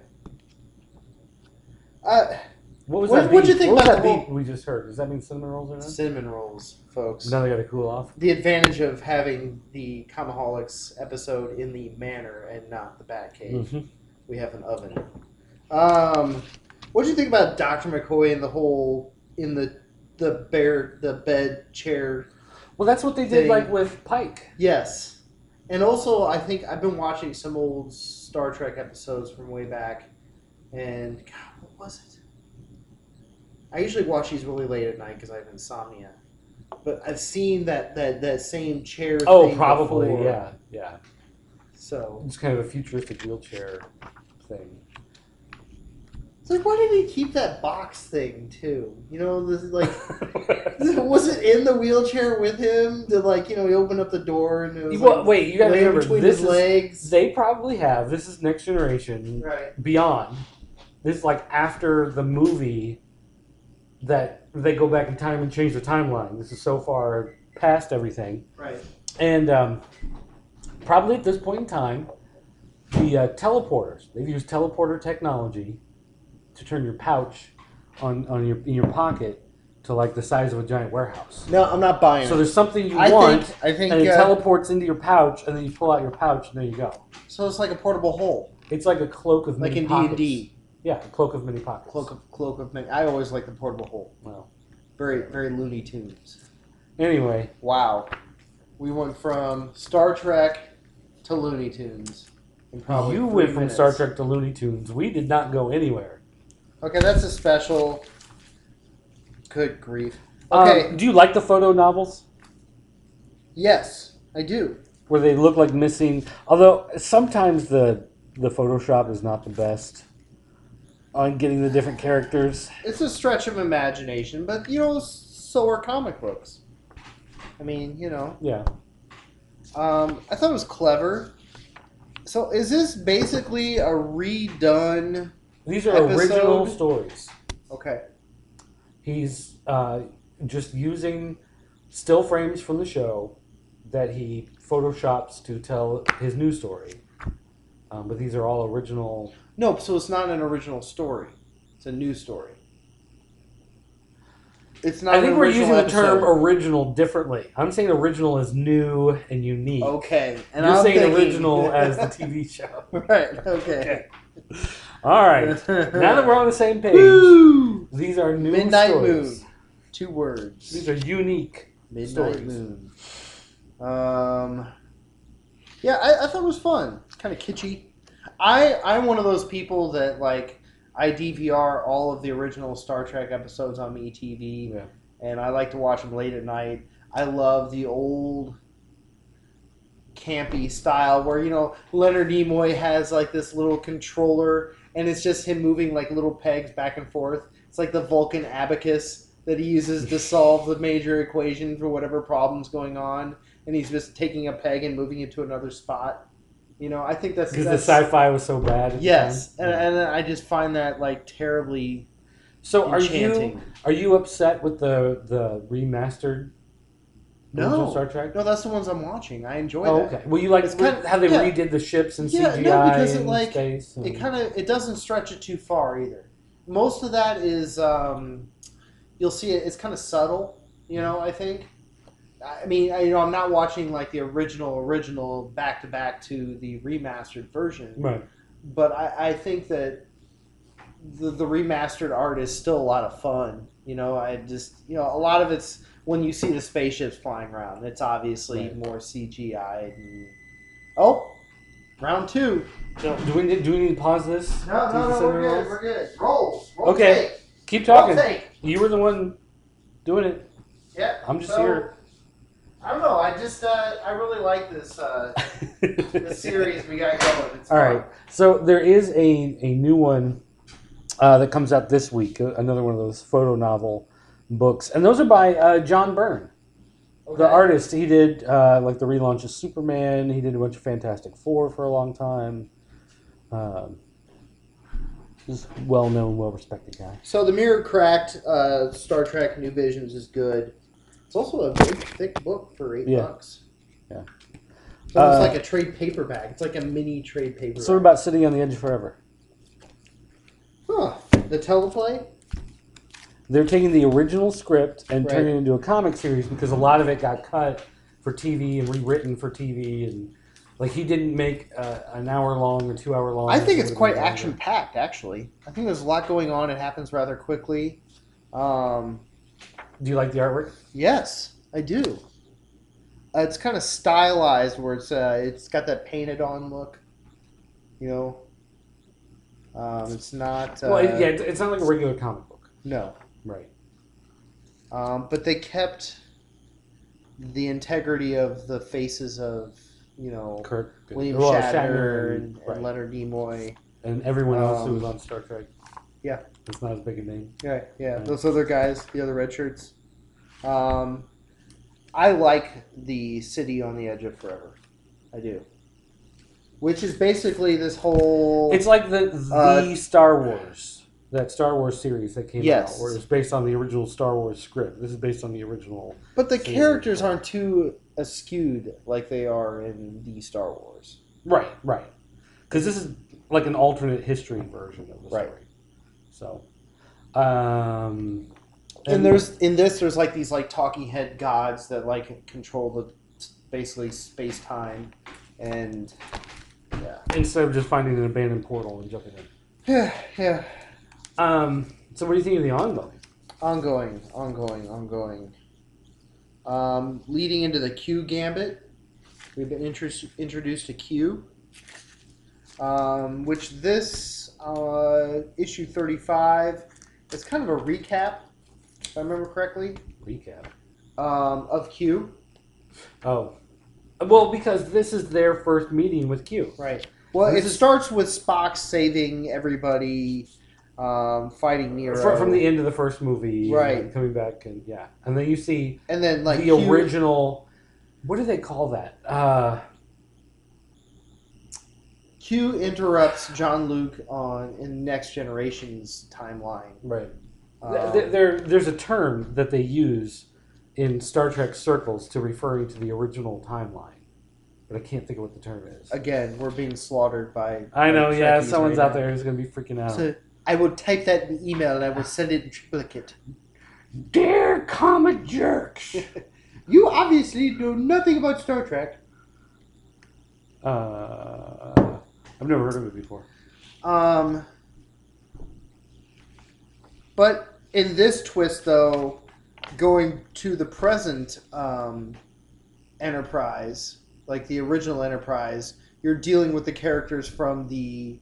Uh, What was What- that? what'd you beep? think what was about that the beep we just heard? Does that mean cinnamon rolls are in? cinnamon rolls, folks. Now they got to cool off. The advantage of having the Comaholics episode in the manor and not the Batcave. Mm-hmm. We have an oven. Um, what do you think about Doctor McCoy and the whole in the the bear the bed chair? Well, that's what they did, Thing. like with Pike. Yes, and also I think I've been watching some old Star Trek episodes from way back, and God, what was it? I usually watch these really late at night because I have insomnia. But I've seen that that, that same chair. Oh, thing probably, before. yeah, yeah. So It's kind of a futuristic wheelchair thing. it's like, why did he keep that box thing too? You know, this is like, was it in the wheelchair with him? Did like you know he opened up the door and it was well, like, wait, you got to laying remember between this his is, legs. They probably have. This is Next Generation. Right. Beyond. This is like after the movie that they go back in time and change the timeline. This is so far past everything. Right. And um, probably at this point in time, the uh, teleporters, they've used teleporter technology to turn your pouch on, on your in your pocket to like the size of a giant warehouse. No, I'm not buying So it. there's something you I want, think I think and it uh, teleports into your pouch, and then you pull out your pouch, and there you go. so. It's like a portable hole, It's like a cloak of like many in D pockets. and D. Yeah, a cloak of many pockets. Cloak of cloak of many. I always like the portable hole. Well, Very very Looney Tunes. anyway, Wow, we went from Star Trek to Looney Tunes. In probably you three went from minutes. Star Trek to Looney Tunes. We did not go anywhere. Okay, that's a special. Good grief. Okay, Um, do you like the photo novels yes, I do. where they look like missing? Although sometimes the the Photoshop is not the best on getting the different characters. It's a stretch of imagination, but you know, so are comic books. I mean, you know, Yeah. um, I thought it was clever. So, is this basically a redone? These are Episode- original stories. Okay, He's uh, just using still frames from the show that he photoshops to tell his new story. Um, but these are all original. no, so it's not an original story. It's a new story. It's not. I think an we're using original the term episode. original differently. I'm saying original is new and unique. Okay, and You're I'm saying thinking- original as the T V show. right. Okay. All right. Now that we're on the same page, Woo! these are new Midnight stories. Moon. Two words. These are unique Midnight stories. Moon. Um, yeah, I, I thought it was fun. It's kind of kitschy. I I'm one of those people that like I D V R all of the original Star Trek episodes on M T V, Yeah. and I like to watch them late at night. I love the old campy style where you know Leonard Nimoy has like this little controller, and it's just him moving like little pegs back and forth. It's like the Vulcan abacus that he uses to solve the major equation for whatever problem's going on, and he's just taking a peg and moving it to another spot. You know, I think that's Because the that's sci-fi was so bad. At yes, the time. and, and I just find that like terribly So are enchanting. you are you upset with the the remastered original No. Star Trek? No, that's the ones I'm watching. I enjoy Oh, that. okay. Well, you like It's kind of- how they yeah. redid the ships and Yeah, C G no, I because it, and like, space. And, It kind of it doesn't stretch it too far either. Most of that is um, you'll see it. It's kind of subtle, you know. I think I mean, I, you know, I'm not watching like the original original back to back to the remastered version, Right. but I, I think that the the remastered art is still a lot of fun. You know, I just you know a lot of it's when you see the spaceships flying around. It's obviously Right. more C G I. And, oh, round two. So, do we need, do we need to pause this? No, to no, no, consider we're good. rolls? We're good. Roll. Roll Okay. Take. Keep Roll talking. take. You were the one doing it. Yeah. I'm just so, here. I don't know. I just uh, I really like this uh, this series we got going. It's All fun. right. So there is a, a new one uh, that comes out this week. uh, Another one of those photo novel books, and those are by uh, John Byrne, Okay. the artist. He did uh, like the relaunch of Superman. He did a bunch of Fantastic Four for a long time. Um, he's a well-known, well-respected guy. So the Mirror Cracked uh, Star Trek New Visions is good. It's also a big, thick book for eight Yeah. bucks. Yeah. It's almost Uh, like a trade paperback. It's like a mini trade paperback. So what about Sitting on the Edge of Forever? Huh. The teleplay? They're taking the original script and Right. turning it into a comic series because a lot of it got cut for T V and rewritten for T V, and like he didn't make uh, an hour long or two hour long. I think It it's would've quite been longer. action packed, actually. I think there's a lot going on. It happens rather quickly. Um, Do you like the artwork? yes, I do. Uh, it's kind of stylized, where it's uh, it's got that painted on look. You know, um, it's not. Uh, well, it, yeah, it's, it's not like a regular comic book, No. right? Um, but they kept the integrity of the faces of, you know, Kirk, William well, Shatner, and, right. and Leonard Nimoy. and everyone else who um, was on Star Trek. yeah. It's not as big a name. Yeah, yeah, Yeah. those other guys, the other red shirts. Um, I like the City on the Edge of Forever. I do. Which is basically this whole. It's like the the Uh, Star Wars, that Star Wars series that came Yes. out, where it's based on the original Star Wars script. This is based on the original. But the series. characters aren't too askewed like they are in the Star Wars. Right, right. Because this is like an alternate history version of the story. Right. So, um, And there's in this there's like these like talking head gods that like control the basically space time, and yeah, instead of just finding an abandoned portal and jumping in. yeah, yeah. Um, so, what do you think of the ongoing? Ongoing, ongoing, ongoing. Um, leading into the Q Gambit, we've been intro- introduced to Q, um, which this uh, issue thirty-five is kind of a recap, if I remember correctly, Recap. um, of Q. Oh, well, because this is their first meeting with Q. Right. Well, This it is- starts with Spock saving everybody, um, fighting Nero. Fr- From the end of the first movie, Right. and coming back, and yeah, and then you see and then like the Q- original. What do they call that? Uh, Q interrupts John Luke on in Next Generation's timeline. right. Um, Th- there, there's a term that they use in Star Trek circles to referring to the original timeline, but I can't think of what the term is. Again, we're being slaughtered by. I know, by yeah, Trekkies someone's right out now. there who's going to be freaking out. So I will type that in the email and I will send it in triplicate. Dear comic jerks! You obviously know nothing about Star Trek. uh, I've never heard of it before. Um, but in this twist, though, going to the present um, Enterprise, like the original Enterprise, you're dealing with the characters from the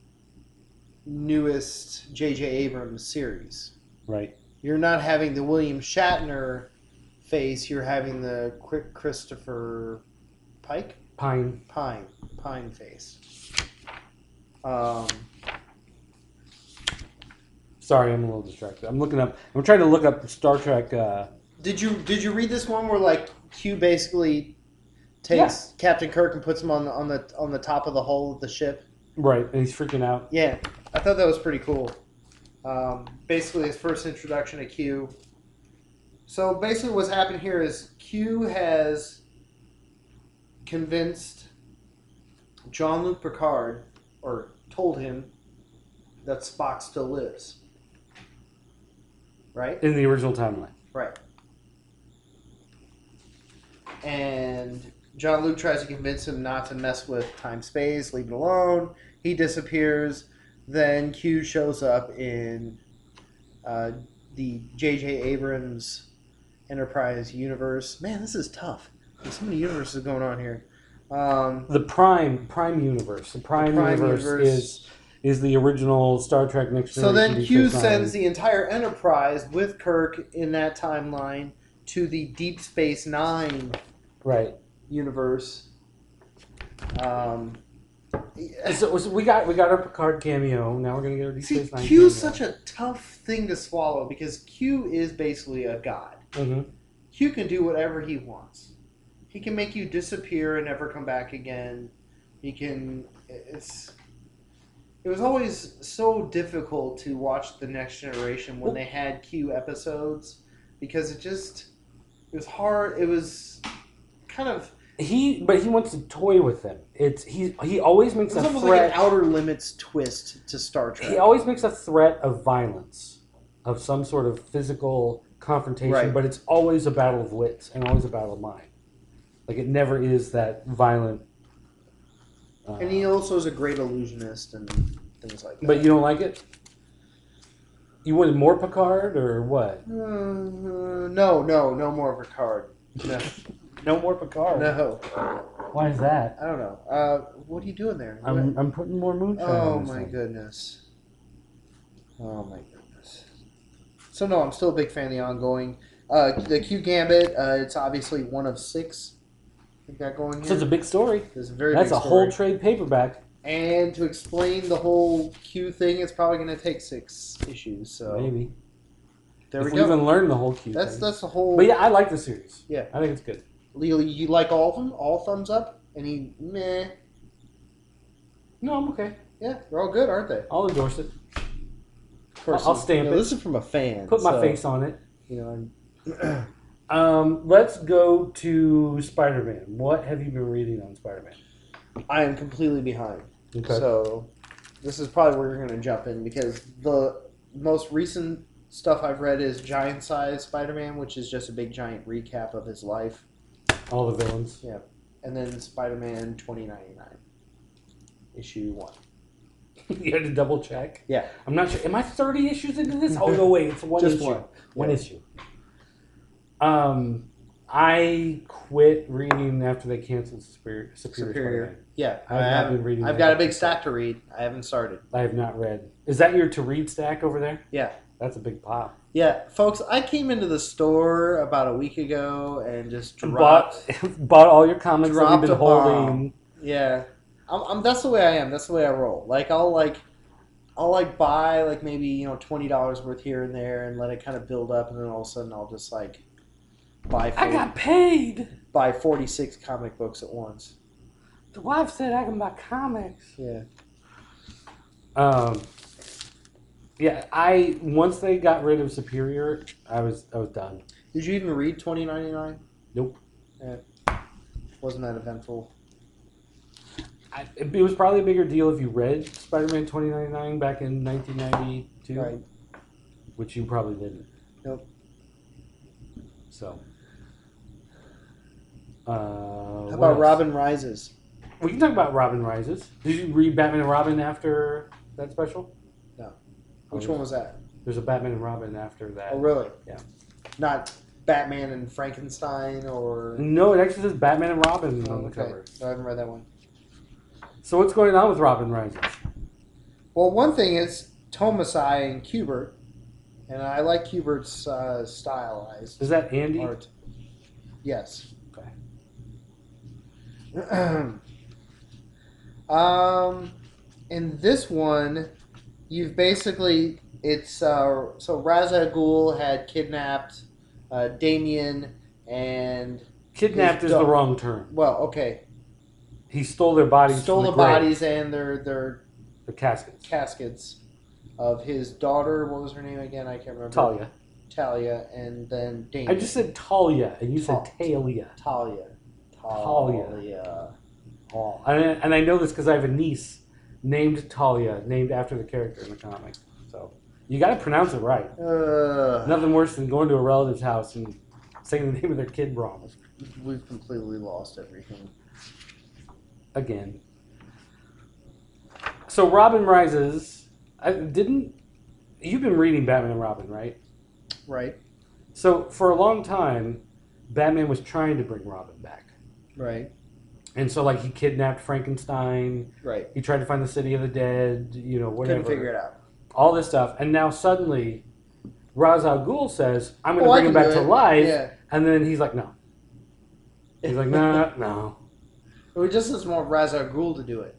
newest J J Abrams series. Right. You're not having the William Shatner face, you're having the Quick Christopher Pike? Pine. Pine. Pine face. Um, Sorry, I'm a little distracted. I'm looking up. I'm trying to look up Star Trek. Uh, did you did you read this one where like Q basically takes Captain Kirk and puts him on the on the on the top of the hull of the ship? right, and he's freaking out. Yeah, I thought that was pretty cool. Um, basically, his first introduction to Q. So basically, what's happened here is Q has convinced Jean-Luc Picard, or told him that Spock still lives. Right? In the original timeline. Right. and John Luke tries to convince him not to mess with time space, leave it alone. He disappears. Then Q shows up in uh, the J J Abrams Enterprise universe. Man, this is tough. There's so many universes going on here. Um, the Prime Prime universe. The Prime, the Prime universe, universe is is the original Star Trek Next Generation. So then Deep Q Space sends Nine. the entire Enterprise with Kirk in that timeline to the Deep Space Nine right universe. Um, So, so we got we got our Picard cameo. Now we're gonna get our Deep see, Space Nine. Q is cameo. such a tough thing to swallow because Q is basically a god. Mm-hmm. Q can do whatever he wants. He can make you disappear and never come back again. He can. It's. It was always so difficult to watch The Next Generation when they had Q episodes because it just. It was hard. It was kind of. He, but he wants to toy with them. It's he. He always makes It was a almost threat. like an Outer Limits twist to Star Trek. He always makes a threat of violence, of some sort of physical confrontation. Right. But it's always a battle of wits and always a battle of mind. Like it never is that violent. Uh, And he also is a great illusionist and things like that. But you don't like it? You wanted more Picard or what? Uh, no, no, no more Picard. No, No more Picard. no. Why is that? I don't know. Uh, what are you doing there? I'm I'm putting more moonshine. Oh on this my thing. goodness. Oh my goodness. So no, I'm still a big fan of the ongoing. Uh, the Q Gambit. Uh, it's obviously one of six. We got going here. So it's a big story. It's a very That's big a story. whole trade paperback. And to explain the whole Q thing, it's probably going to take six issues. So Maybe. there if we we go. even learn the whole Q That's thing. that's the whole. But yeah, I like the series. Yeah. I think it's good. Leo, you like all of them? All thumbs up? Any meh? No, I'm okay. Yeah, they're all good, aren't they? I'll endorse it. Of course, I'll stamp you know, it. This is from a fan. Put my so, face on it. You know, I'm, Um, let's go to Spider-Man. What have you been reading on Spider-Man? I am completely behind. Okay. So this is probably where you're going to jump in because the most recent stuff I've read is Giant Size Spider-Man, which is just a big giant recap of his life, All the villains. Yeah. and then Spider-Man twenty ninety-nine, issue one. You had to double check. Yeah. I'm not sure. Am I thirty issues into this? Oh no, wait. It's one Just issue. one. One Yeah. issue. Um, I quit reading after they canceled Superior. Superior. Superior. Spider-Man. Yeah, I have not been reading I've that. got a big stack to read. I haven't started. I have not read. Is that your to read stack over there? Yeah. That's a big pop. Yeah, folks, I came into the store about a week ago and just Bought dropped. bought all your comics that Dropped we've been a bomb. holding. Yeah, I'm, I'm. That's the way I am. That's the way I roll. Like I'll like, I'll like buy like maybe you know twenty dollars worth here and there and let it kind of build up, and then all of a sudden I'll just like buy. I got paid. buy forty-six comic books at once. The wife said I can buy comics. Yeah. Um. Yeah, I once they got rid of Superior, I was I was done. Did you even read twenty ninety-nine? Nope. Yeah. Wasn't that eventful? I, it was probably a bigger deal if you read Spider-Man twenty ninety-nine back in nineteen ninety-two, Right. which you probably didn't. Nope. So. Uh, How what about else? Robin Rises? We can talk about Robin Rises. Did you read Batman and Robin after that special? No. Which Oh, one was that? There's a Batman and Robin after that. Oh, really? Yeah. Not Batman and Frankenstein or. No, it actually says Batman and Robin Oh, on the okay. cover. No, I haven't read that one. So what's going on with Robin Rises? Well, one thing is Tomasai and Kubert, and I like Kubert's uh, stylized Is that Andy? art. Yes. Okay. um, in this one, you've basically it's uh, so Ra's al Ghul had kidnapped uh, Damien and Kidnapped His is the dog. wrong term. well, okay, He stole their bodies. stole from the, the, grave, bodies and their their the caskets. caskets of his daughter. What was her name again? I can't remember. Talia. Talia, and then Damien. I just said Talia, and you Tal- said Talia. Talia. Talia. Talia. Oh, and, I- and I know this because I have a niece named Talia, named after the character in the comic. So you got to pronounce it right. Uh, Nothing worse than going to a relative's house and saying the name of their kid wrong. we've completely lost everything. Again. So Robin Rises. I didn't. You've been reading Batman and Robin, right? Right. So for a long time, Batman was trying to bring Robin back. Right. And so, like, he kidnapped Frankenstein. Right. He tried to find the City of the Dead. You know, whatever. Couldn't figure it out. All this stuff, and now suddenly, Ra's al Ghul says, "I'm going to Oh, I bring him can back do to it." life," Yeah. and then he's like, "No." He's like, "No, no." We just just want Ra's al Ghul to do it.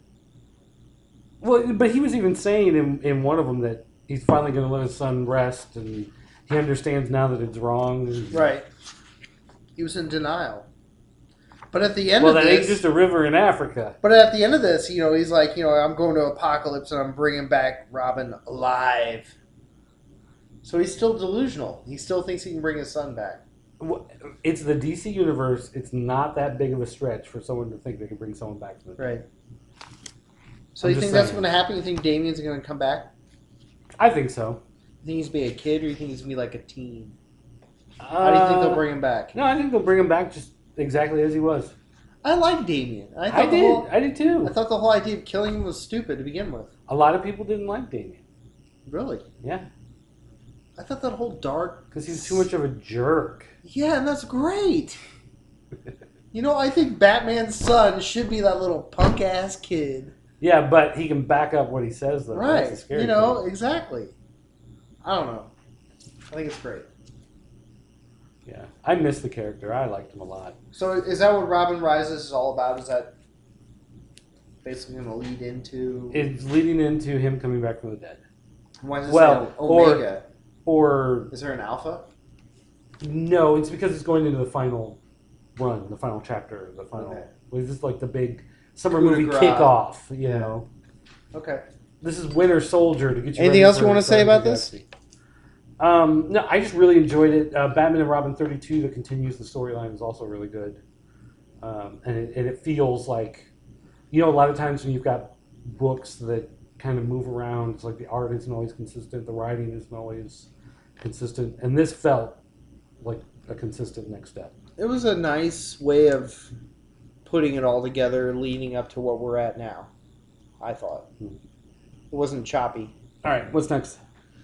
Well, but he was even saying in, in one of them that he's finally going to let his son rest, and he understands now that it's wrong. Right. He was in denial. But at the end Well, of that this, ain't just a river in Africa. but at the end of this, you know, he's like, you know, I'm going to Apocalypse and I'm bringing back Robin alive. So he's still delusional. He still thinks he can bring his son back. It's the D C universe. It's not that big of a stretch for someone to think they can bring someone back to the Right. So I'm you just think that's saying. going to happen? You think Damien's going to come back? I think so. You think he's going to be a kid or you think he's going to be like a teen? How do you think they'll bring him back? No, I think they'll bring him back just exactly as he was. I like Damien. I, thought I the did. Whole, I did too. I thought the whole idea of killing him was stupid to begin with. A lot of people didn't like Damien. Really? Yeah. I thought that whole dark... Because he's too much of a jerk. Yeah, and that's great. You know, I think Batman's son should be that little punk-ass kid. Yeah, but he can back up what he says, though. That's the Right. scary You know, thing. exactly. I don't know. I think it's great. Yeah. I miss the character. I liked him a lot. So is that what Robin Rises is all about? Is that basically going to lead into... It's leading into him coming back from the dead. Why does it well, say Omega? Or, Is there an alpha? no, it's because it's going into the final run, the final chapter, the final... Okay. This is like the big summer Coup de movie grace. kickoff, you Yeah. know. Okay. This is Winter Soldier to get you. Anything ready else for you wanna say Guardians of about the this? Galaxy. Um, no, I just really enjoyed it. Uh, Batman and Robin thirty-two that continues the storyline is also really good, um, and, it, and it feels like, you know, a lot of times when you've got books that kind of move around, it's like the art isn't always consistent, the writing isn't always consistent, and this felt like a consistent next step. It was a nice way of putting it all together, leading up to what we're at now, I thought. Hmm. It wasn't choppy. All right, what's next?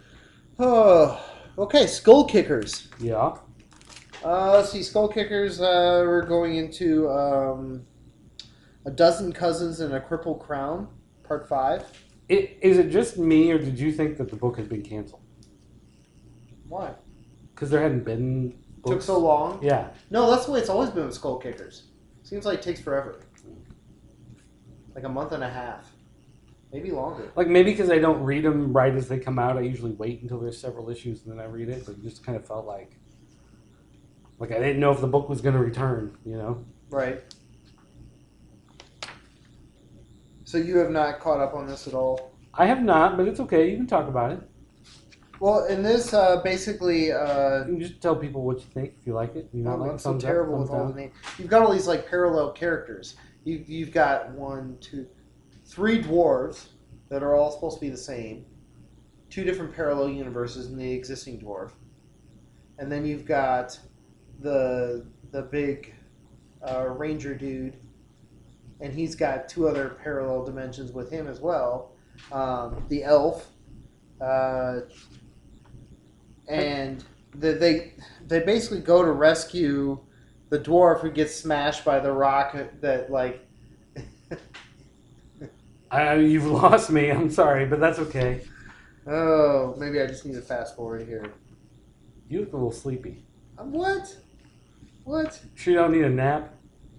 Oh, okay, Skull Kickers. Yeah. Uh, let's see, Skull Kickers, uh, we're going into um, A Dozen Cousins and a Crippled Crown, part five. It, is it just me, or did you think that the book had been canceled? Why? Because there hadn't been books. Took so long? Yeah. No, that's the way it's always been with Skull Kickers. Seems like it takes forever. Like a month and a half. Maybe longer. Like, maybe because I don't read them right as they come out, I usually wait until there's several issues and then I read it, but it just kind of felt like, like I didn't know if the book was going to return, you know? Right. So you have not caught up on this at all? I have not, but it's okay. You can talk about it. Well, in this, uh, basically, uh, You can just tell people what you think if you like it. You know, I'm, like I'm so thumbs up, terrible thumbs with all down. the names. You've got all these like parallel characters. You, you've got one, two, three dwarves that are all supposed to be the same. Two different parallel universes in the existing dwarf, and then you've got the the big uh, ranger dude, and he's got two other parallel dimensions with him as well. Um, the elf, uh, and the, they they basically go to rescue the dwarf who gets smashed by the rock that like. I, you've lost me. I'm sorry, but that's okay. Oh, maybe I just need to fast forward here. You look a little sleepy. Um, what? What? Sure you don't need a nap?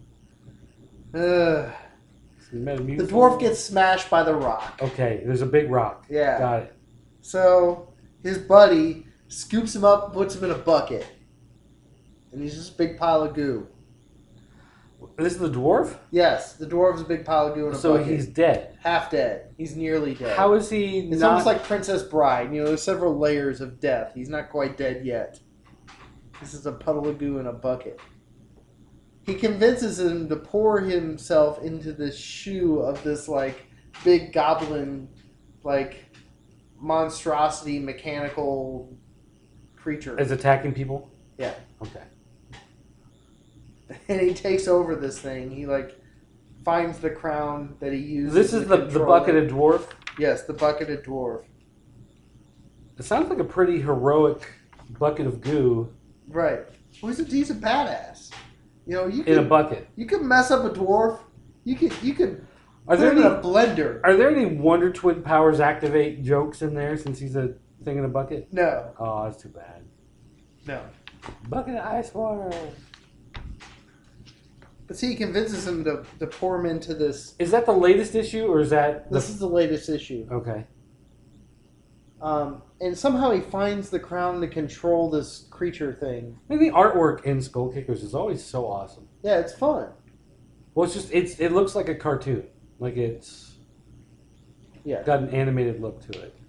Uh, You met a the music- dwarf gets smashed by the rock. Okay, there's a big rock. Yeah. Got it. So his buddy scoops him up and puts him in a bucket. And he's just a big pile of goo. This is the dwarf? Yes, the dwarf's a big pile of goo in a So bucket. he's dead. half dead. He's nearly dead. How is he It's not... almost like Princess Bride. You know, there's several layers of death. He's not quite dead yet. This is a puddle of goo in a bucket. He convinces him to pour himself into the shoe of this, like, big goblin, like, monstrosity, mechanical creature. is attacking people? Yeah. Okay. and he takes over this thing. He like finds the crown that he uses. This is to the the control bucketed it. dwarf. Yes, the bucketed dwarf. It sounds like a pretty heroic bucket of goo Right. Well, he's a, he's a badass. You know, you could, in a bucket. you could mess up a dwarf. You could you could Are put there him in any a blender. Are there any Wonder Twin powers activate jokes in there since he's a thing in a bucket? No, Oh, that's too bad. no. Bucket of ice water. But see, he convinces him to, to pour him into this. Is that the latest issue, or is that the... This is the latest issue. Okay. Um, and somehow he finds the crown to control this creature thing. I mean, the artwork in Skull Kickers is always so awesome. Yeah, it's fun. Well, it's just it's it looks like a cartoon, like it's Yeah. got an animated look to it.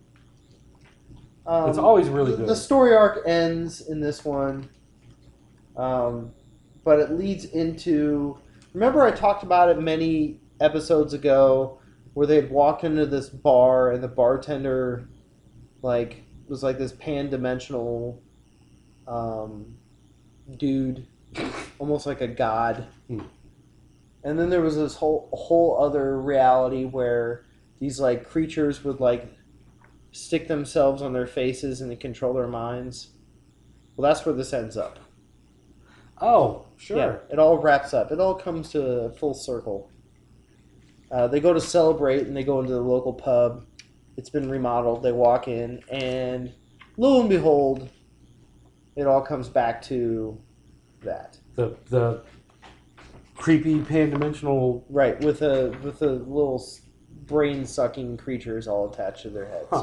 Um, It's always really the, good. The story arc ends in this one, um, but it leads into. Remember, I talked about it many episodes ago, where they'd walk into this bar and the bartender, like, was like this pan-dimensional um, dude, almost like a god. Hmm. And then there was this whole whole other reality where these like creatures would like stick themselves on their faces and they control their minds. Well, that's where this ends up. Oh, sure. Yeah, it all wraps up. It all comes to a full circle. Uh, they go to celebrate and they go into the local pub. It's been remodeled. They walk in and lo and behold, it all comes back to that. The the creepy pan-dimensional. Right, with a with a little brain sucking creatures all attached to their heads. Huh.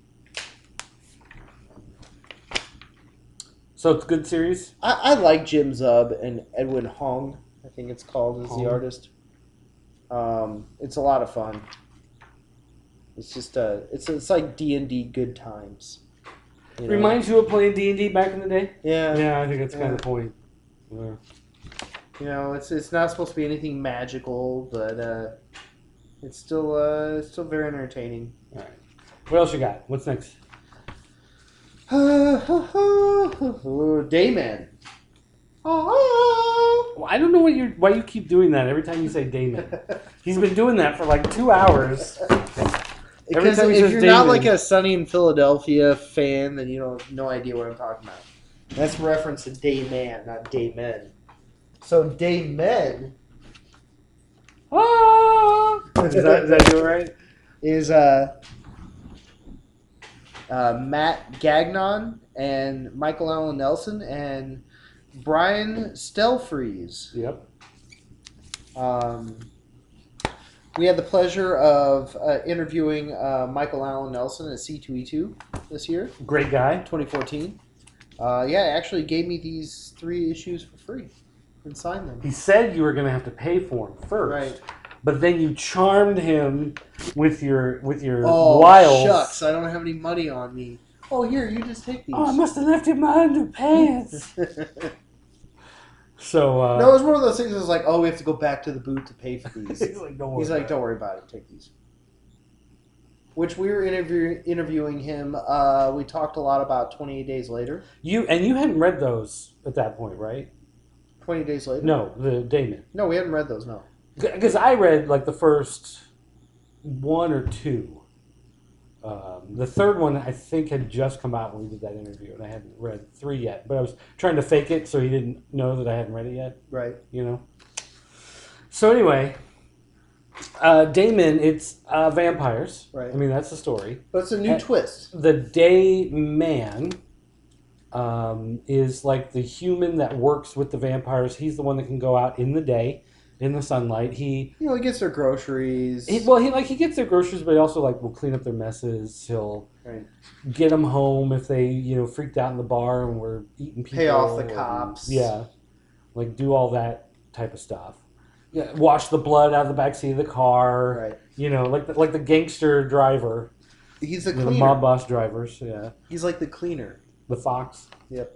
So it's a good series. I, I like Jim Zub and Edwin Hong, I think it's called, is Hong. the artist. Um, it's a lot of fun. It's just uh, it's it's like D and D good times. You know? Reminds you of playing D and D back in the day. Yeah, Yeah, I think that's kind Yeah. of the point. Yeah. you know, it's it's not supposed to be anything magical, but uh, it's still uh, it's still very entertaining. All right. What else you got? What's next? Dayman. Oh. Well, I don't know what you why you keep doing that every time you say Damon. He's been doing that for like two hours. Every Because time he if says you're not Damon- like a Sunny in Philadelphia fan, then you don't have no idea what I'm talking about. That's a reference to Dayman, not Daymen. So Daymen Ah! Is that, is that you right? is uh, uh, Matt Gagnon and Michael Allen Nelson and Brian Stelfreeze. Yep. Um, we had the pleasure of uh, interviewing uh, Michael Allen Nelson at C two E two this year, Great guy. twenty fourteen. Uh, yeah, actually gave me these three issues for free and signed them. He said you were going to have to pay for him first, Right. but then you charmed him with your with your Oh, wiles. shucks, I don't have any money on me. Oh, here, you just take these. Oh, I must have left in my underpants. So uh, No, it was one of those things that was like, oh, we have to go back to the booth to pay for these. he's like, don't worry. He's like, about don't worry about it, take these. Which we were interview- interviewing him. Uh, we talked a lot about twenty-eight Days Later. it. You and you hadn't read those at that point, right? twenty Days Later? No, the Damon. No, we hadn't read those, no. Because I read like the first one or two. Um, the third one I think had just come out when we did that interview, and I hadn't read three yet. But I was trying to fake it so he didn't know that I hadn't read it yet. Right. You know. So anyway, uh, Damon, it's uh, vampires. Right. I mean, that's the story. But it's a new Uh, twist. The Day Man um, is like the human that works with the vampires. He's the one that can go out in the day, in the sunlight. He, You know, he gets their groceries. he well, he like he gets their groceries, but he also like will clean up their messes. He'll Right. get them home if they you know freaked out in the bar and were eating people. Pay off the and- cops. yeah, like do all that type of stuff. Yeah, wash the blood out of the backseat of the car. Right. You know, like the, like the gangster driver, He's the the cleaner. mob boss drivers. Yeah. He's like the cleaner. The fox. Yep.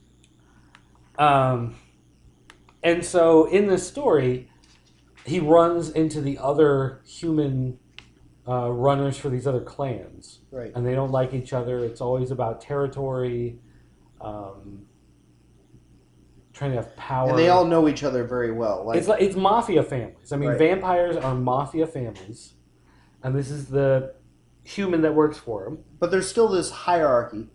Um, and so in this story, he runs into the other human uh, runners for these other clans, Right. and they don't like each other. It's always about territory. Um, trying to have power. And they all know each other very well. Like, it's like it's mafia families. I mean, right. vampires are mafia families, and this is the human that works for them. But there's still this hierarchy.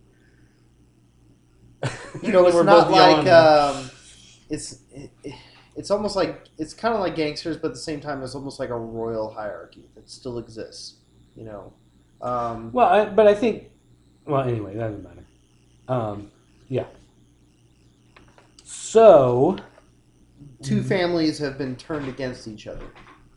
You know, it's We're not both like yelling. um, it's it, it's almost like it's kind of like gangsters, but at the same time, it's almost like a royal hierarchy that still exists. You know. Um, Well, I, but I think. Well, anyway, that doesn't matter. Um, yeah. So. two families have been turned against each other.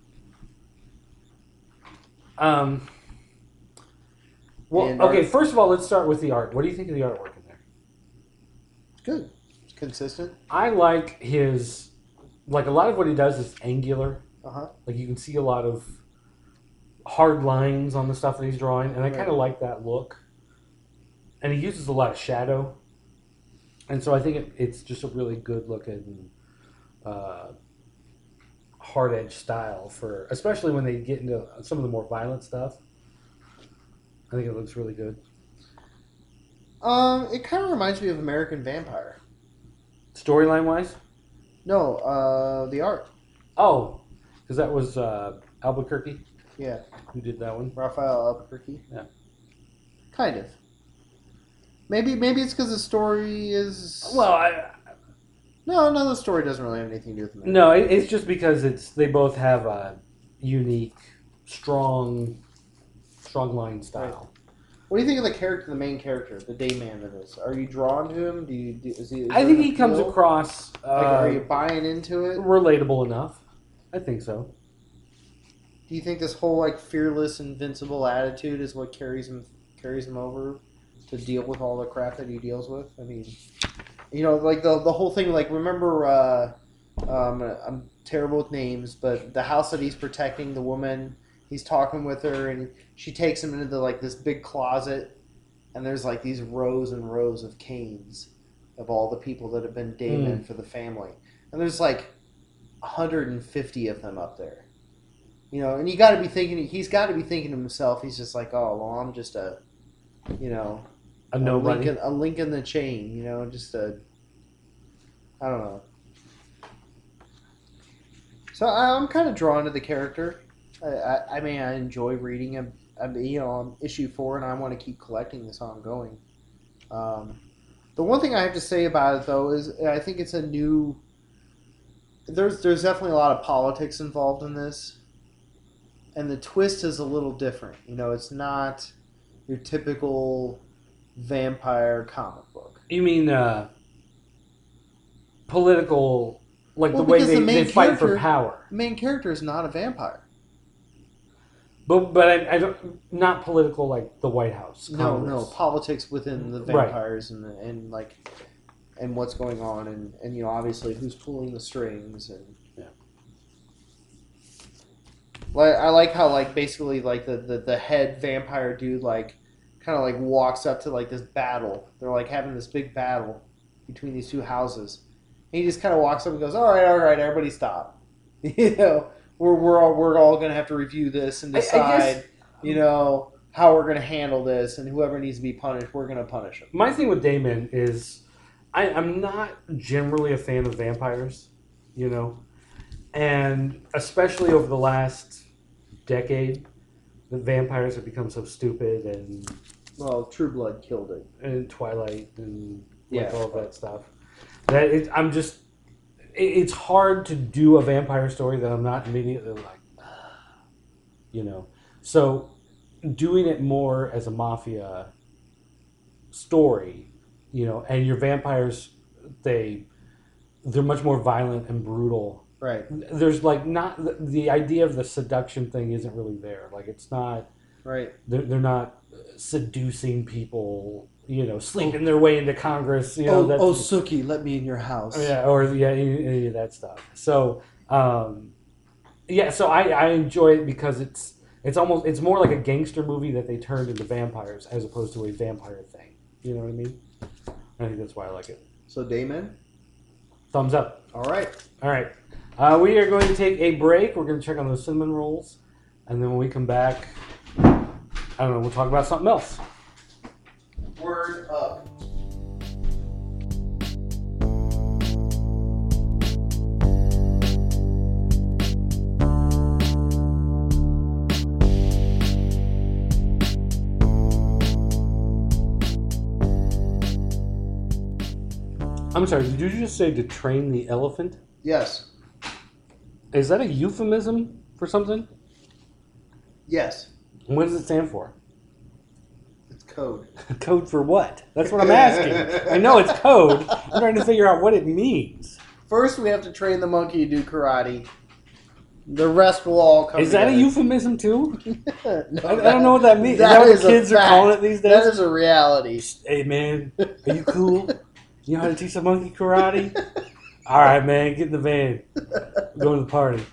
Um. Well, And okay. art- First of all, let's start with the art. What do you think of the artwork in there? Good, it's consistent. I like his. Like a lot of what he does is angular. Uh huh. Like you can see a lot of hard lines on the stuff that he's drawing, and I Right. kind of like that look. And he uses a lot of shadow, and so I think it, it's just a really good looking, uh, hard edge style for, especially when they get into some of the more violent stuff. I think it looks really good. Um, it kind of reminds me of American Vampire. Storyline wise, No, uh, the art. oh, because that was uh, Albuquerque Yeah, who did that one. Raphael Albuquerque. Yeah. Kind of. Maybe maybe it's because the story is. Well, I, No, no, the story doesn't really have anything to do with American. no, it, it's just because it's they both have a unique, strong, strong line style. What do you think of the character, the main character, the Dayman of this? Are you drawn to him? Do you? Do, is he? Is I there think an he comes appeal? across uh, Like, are you buying into it? relatable enough. I think so. Do you think this whole like fearless, invincible attitude is what carries him carries him over to deal with all the crap that he deals with? I mean, you know, like the the whole thing. Like, remember, uh, um, I'm terrible with names, but the house that he's protecting, the woman, he's talking with her, and she takes him into the, like this big closet, and there's like these rows and rows of canes of all the people that have been daemon Mm. for the family, and there's like one hundred fifty of them up there. You know, and you got to be thinking. He's got to be thinking to himself. He's just like, oh well, I'm just a, you know, A a nobody. link, in, a link in the chain. You know, just a. I don't know. So I- I'm kind of drawn to the character. I, I, I mean, I enjoy reading him. I mean, you know, I'm issue four, and I want to keep collecting this ongoing. Um, the one thing I have to say about it, though, is I think it's a new. There's there's definitely a lot of politics involved in this. And the twist is a little different. You know, it's not your typical vampire comic book. You mean uh, political, like Well, the way because they, the main they fight for character- power? The main character is not a vampire. But but I, I don't not political like the White House. No, Congress. no, politics within the Right. vampires and the, and like and what's going on and, and you know obviously who's pulling the strings and Yeah. Like I like how like basically like the, the, the head vampire dude like kind of like walks up to like this battle. They're like having this big battle between these two houses. And he just kind of walks up and goes, "All right, all right, everybody stop." You know, we're we're all we're all gonna have to review this and I- I decide, guess- you know, how we're gonna handle this, and whoever needs to be punished, we're gonna punish them. My thing with Damon is I, I'm not generally a fan of vampires, you know, and especially over the last decade, the vampires have become so stupid and Well, True Blood killed it. and Twilight and like Yeah. all of that stuff. That it, I'm just, it, it's hard to do a vampire story that I'm not immediately like, you know. So doing it more as a mafia story, you know, and your vampires, they they're much more violent and brutal. Right, There's like not the, the idea of the seduction thing isn't really there. Like it's not. right. They're, they're not seducing people, you know, sleeping their way into Congress, you know. oh, that's, oh, Suki, let me in your house. yeah, or yeah, any, any of that stuff. So, um, yeah, so I, I enjoy it because it's it's almost it's more like a gangster movie that they turned into vampires as opposed to a vampire thing. You know what I mean? I think that's why I like it. So, Damon? Thumbs up. All right. All right, uh, we are going to take a break. We're going to check on those cinnamon rolls, and then when we come back, I don't know, we'll talk about something else. Word up. I'm sorry, did you just say to train the elephant? Yes. Is that a euphemism for something? Yes. What does it stand for? It's code. Code for what? That's what I'm asking. I know it's code. I'm trying to figure out what it means. First, we have to train the monkey to do karate. The rest will all come Is that together. a euphemism too? No, I, I don't know what that means. that is that what is the kids a are fact. calling it these days? That is a reality. Hey man, are you cool? You know how to teach a monkey karate? All right, man, get in the van. We're going to the party.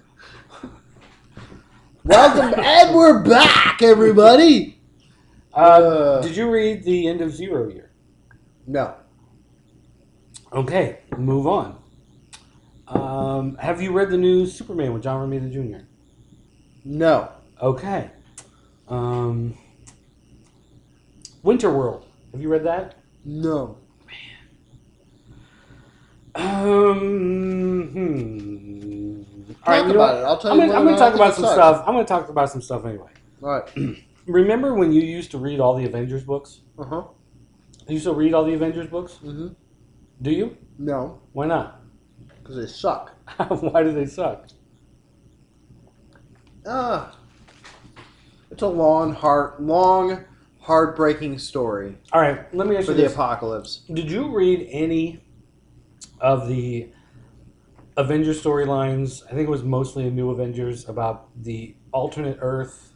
Welcome, and we're back, everybody. Uh, Uh. did you read the end of Zero Year? No. Okay, move on. Um, have you read the new Superman with John Romita Junior? No. Okay. Um, Winter World. Have you read that? No. Um, hmm. Talk you know about what? it. I'll tell I'm you gonna, what I'm gonna I talk think about it some sucks. stuff. I'm gonna talk about some stuff anyway. All right. Remember when you used to read all the Avengers books? Uh huh. You still read all the Avengers books? Mm-hmm. Do you? No, Why not? because they suck. Why do they suck? Ah. It's a long, hard, long, heartbreaking story All right, let me ask for you the this. apocalypse. Did you read any of the Avengers storylines? I think it was mostly a New Avengers about the alternate Earth,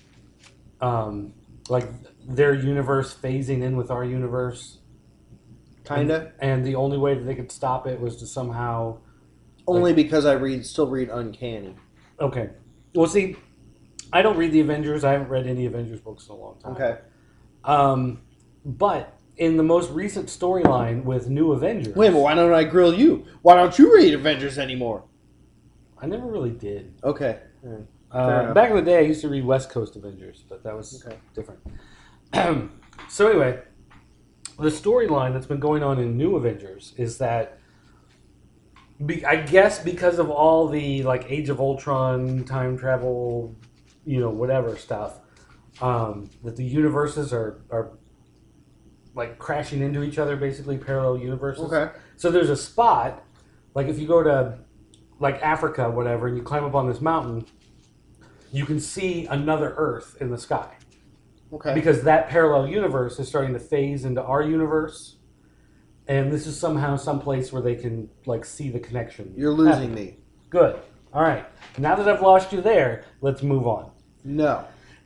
um, like their universe phasing in with our universe. Kinda. And, and the only way that they could stop it was to somehow. Only because I read, still read Uncanny. Okay. Well, see, I don't read the Avengers. I haven't read any Avengers books in a long time. Okay. Um, but in the most recent storyline with New Avengers, Wait a minute, why don't I grill you? Why don't you read Avengers anymore? I never really did. Okay. All right. Fair Uh, enough. back in the day, I used to read West Coast Avengers, but that was Okay. different. So anyway, the storyline that's been going on in New Avengers is that, be, I guess, because of all the like Age of Ultron, time travel, you know, whatever stuff, um, that the universes are are like crashing into each other, basically parallel universes. Okay. So there's a spot, like if you go to like Africa, whatever, and you climb up on this mountain, you can see another Earth in the sky. Okay. Because that parallel universe is starting to phase into our universe. And this is somehow some place where they can like see the connection. You're losing happening. me. Good. All right. Now that I've lost you there, let's move on. No.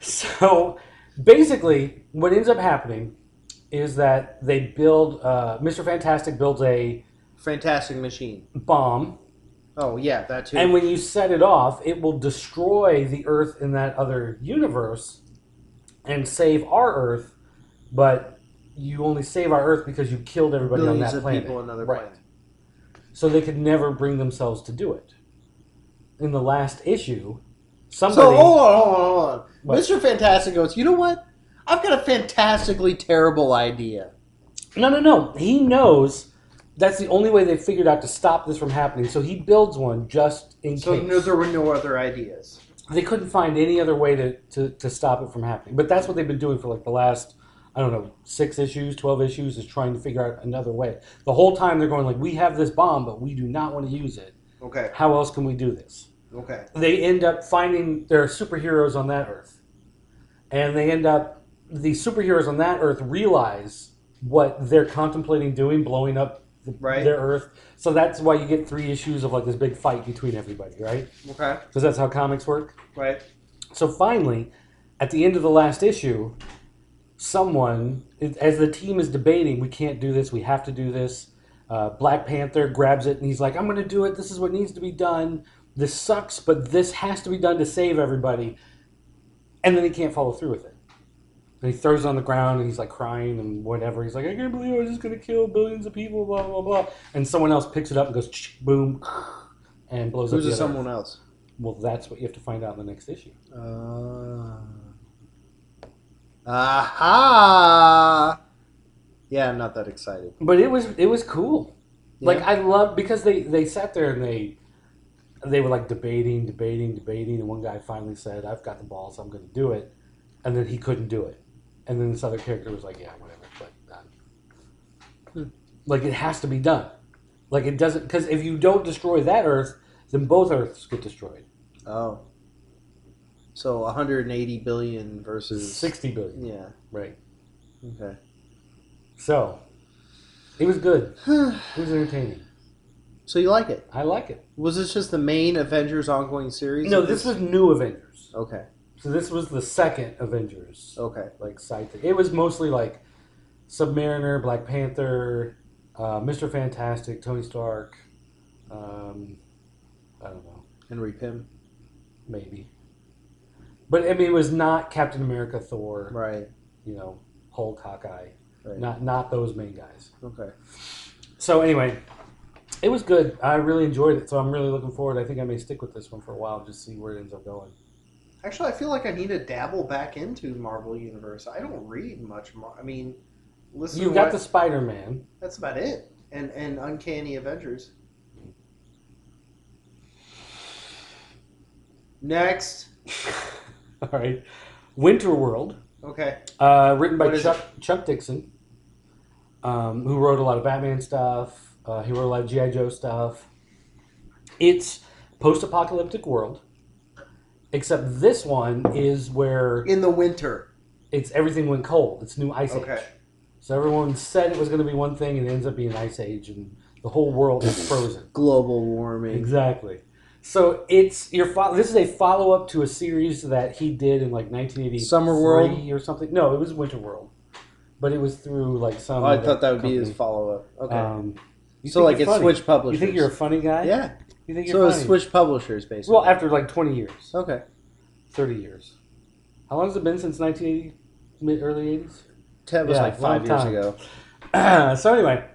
So basically, what ends up happening is that they build, uh, Mister Fantastic builds a Fantastic Machine. bomb. Oh, yeah, that too. And when you set it off, it will destroy the Earth in that other universe and save our Earth, but you only save our Earth because you killed everybody Billions on that of planet. people on another Right. planet. So they could never bring themselves to do it. In the last issue, somebody... So, hold on, hold on, hold on. What? Mister Fantastic goes, you know what? I've got a fantastically terrible idea. No, no, no. He knows that's the only way they figured out to stop this from happening. So he builds one just in So case. no, there were no other ideas. They couldn't find any other way to, to, to stop it from happening. But that's what they've been doing for like the last, I don't know, six issues, twelve issues, is trying to figure out another way. The whole time they're going like, we have this bomb, but we do not want to use it. Okay. How else can we do this? Okay. They end up finding there are superheroes on that Earth. And they end up, the superheroes on that Earth realize what they're contemplating doing, blowing up the, Right. their Earth. So that's why you get three issues of like this big fight between everybody, right? Okay. Because that's how comics work. Right. So finally, at the end of the last issue, someone, as the team is debating, we can't do this, we have to do this, uh, Black Panther grabs it and he's like, I'm going to do it, this is what needs to be done, this sucks, but this has to be done to save everybody. And then he can't follow through with it. And he throws it on the ground and he's like crying and whatever. He's like, I can't believe I was just going to kill billions of people, blah, blah, blah. And someone else picks it up and goes, boom, and blows Who's up the the other. someone else? Well, that's what you have to find out in the next issue. Uh, aha! Yeah, I'm not that excited. But it was it was cool. Yeah. Like I love because they they sat there and they they were like debating, debating, debating, and one guy finally said, "I've got the balls, I'm going to do it," and then he couldn't do it, and then this other character was like, "Yeah, whatever." But uh, Like it has to be done. Like it doesn't because if you don't destroy that Earth, then both Earths get destroyed. Oh. So one hundred eighty billion versus sixty billion. Yeah. Right. Okay. So, it was good. It was entertaining. So you like it? I like it. Was this just the main Avengers ongoing series? No, this was New Avengers. Okay. So this was the second Avengers. Okay. Like side thing. It was mostly like Submariner, Black Panther, uh, Mister Fantastic, Tony Stark. Um, I don't know. Henry Pym. Maybe. But I mean, it was not Captain America, Thor. Right. You know, Hulk, Hawkeye. Right. Not not those main guys. Okay. So anyway, it was good. I really enjoyed it. So I'm really looking forward. I think I may stick with this one for a while, just see where it ends up going. Actually, I feel like I need to dabble back into Marvel Universe. I don't read much more. I mean, listen. You to got what, the Spider-Man. That's about it. And and Uncanny Avengers. Next. All right. Winter World. Okay. Uh, written by What is Chuck, Chuck Dixon, um, who wrote a lot of Batman stuff. Uh, he wrote a lot of G I. Joe stuff. It's post-apocalyptic world, except this one is where In the winter. it's everything went cold. It's new ice Okay. age. So everyone said it was going to be one thing, and it ends up being ice age, and the whole world is frozen. Global warming. Exactly. So it's your fo- this is a follow up to a series that he did in like nineteen eighty-three Summer World? or something. No, it was Winter World, but it was through like some. Oh, I other thought that would be company. his follow up. Okay. Um, you so think like you're it's funny. switched publishers. You think you're a funny guy? Yeah. You think So you're it's funny? switched publishers basically. Well, after like twenty years, Okay. thirty years. How long has it been since nineteen eighty, mid early eighties? That was Yeah, like five long years time. ago. So anyway,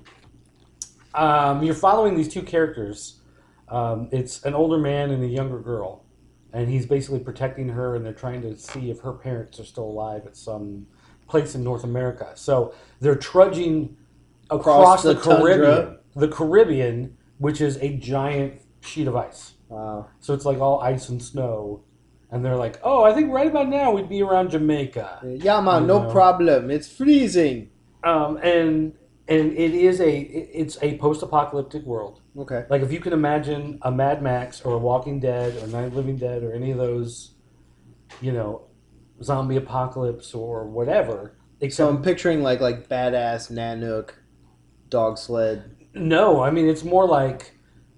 um, you're following these two characters. Um, it's an older man and a younger girl, and he's basically protecting her, and they're trying to see if her parents are still alive at some place in North America. So they're trudging across, Across the the, Caribbean, tundra. the Caribbean, which is a giant sheet of ice. Wow. So it's like all ice and snow, and they're like, "Oh, I think right about now we'd be around Jamaica." Yeah, man, You no know. problem. It's freezing. Um, and and it is a it- it's a post-apocalyptic world. Okay. Like if you can imagine a Mad Max or a Walking Dead or Night of the Living Dead or any of those, you know, zombie apocalypse or whatever. So Except I'm picturing like like badass Nanook, dog sled. no, I mean it's more like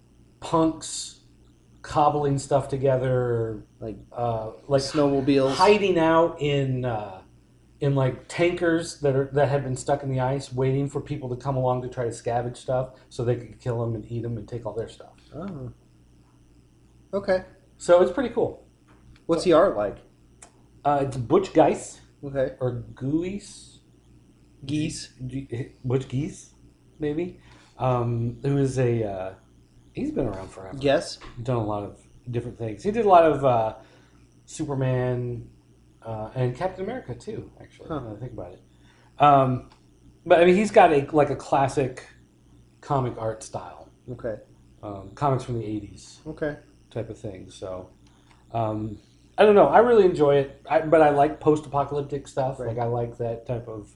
punks cobbling stuff together, Like uh, like snowmobiles. hiding out in uh, in like tankers that are that have been stuck in the ice, waiting for people to come along to try to scavenge stuff, so they could kill them and eat them and take all their stuff. Oh. Okay. So it's pretty cool. What's the art like? Uh, it's Butch Geis Okay. or Guis, Geese. G- Butch Geese, maybe, um, who is a uh, he's been around forever. Yes. Done a lot of different things. He did a lot of uh, Superman uh, and Captain America too. Actually, Huh. now that I think about it. Um, but I mean, he's got a like a classic comic art style, Okay. um, comics from the eighties Okay. type of thing. So, um, I don't know. I really enjoy it, I, but I like post-apocalyptic stuff. Right. Like I like that type of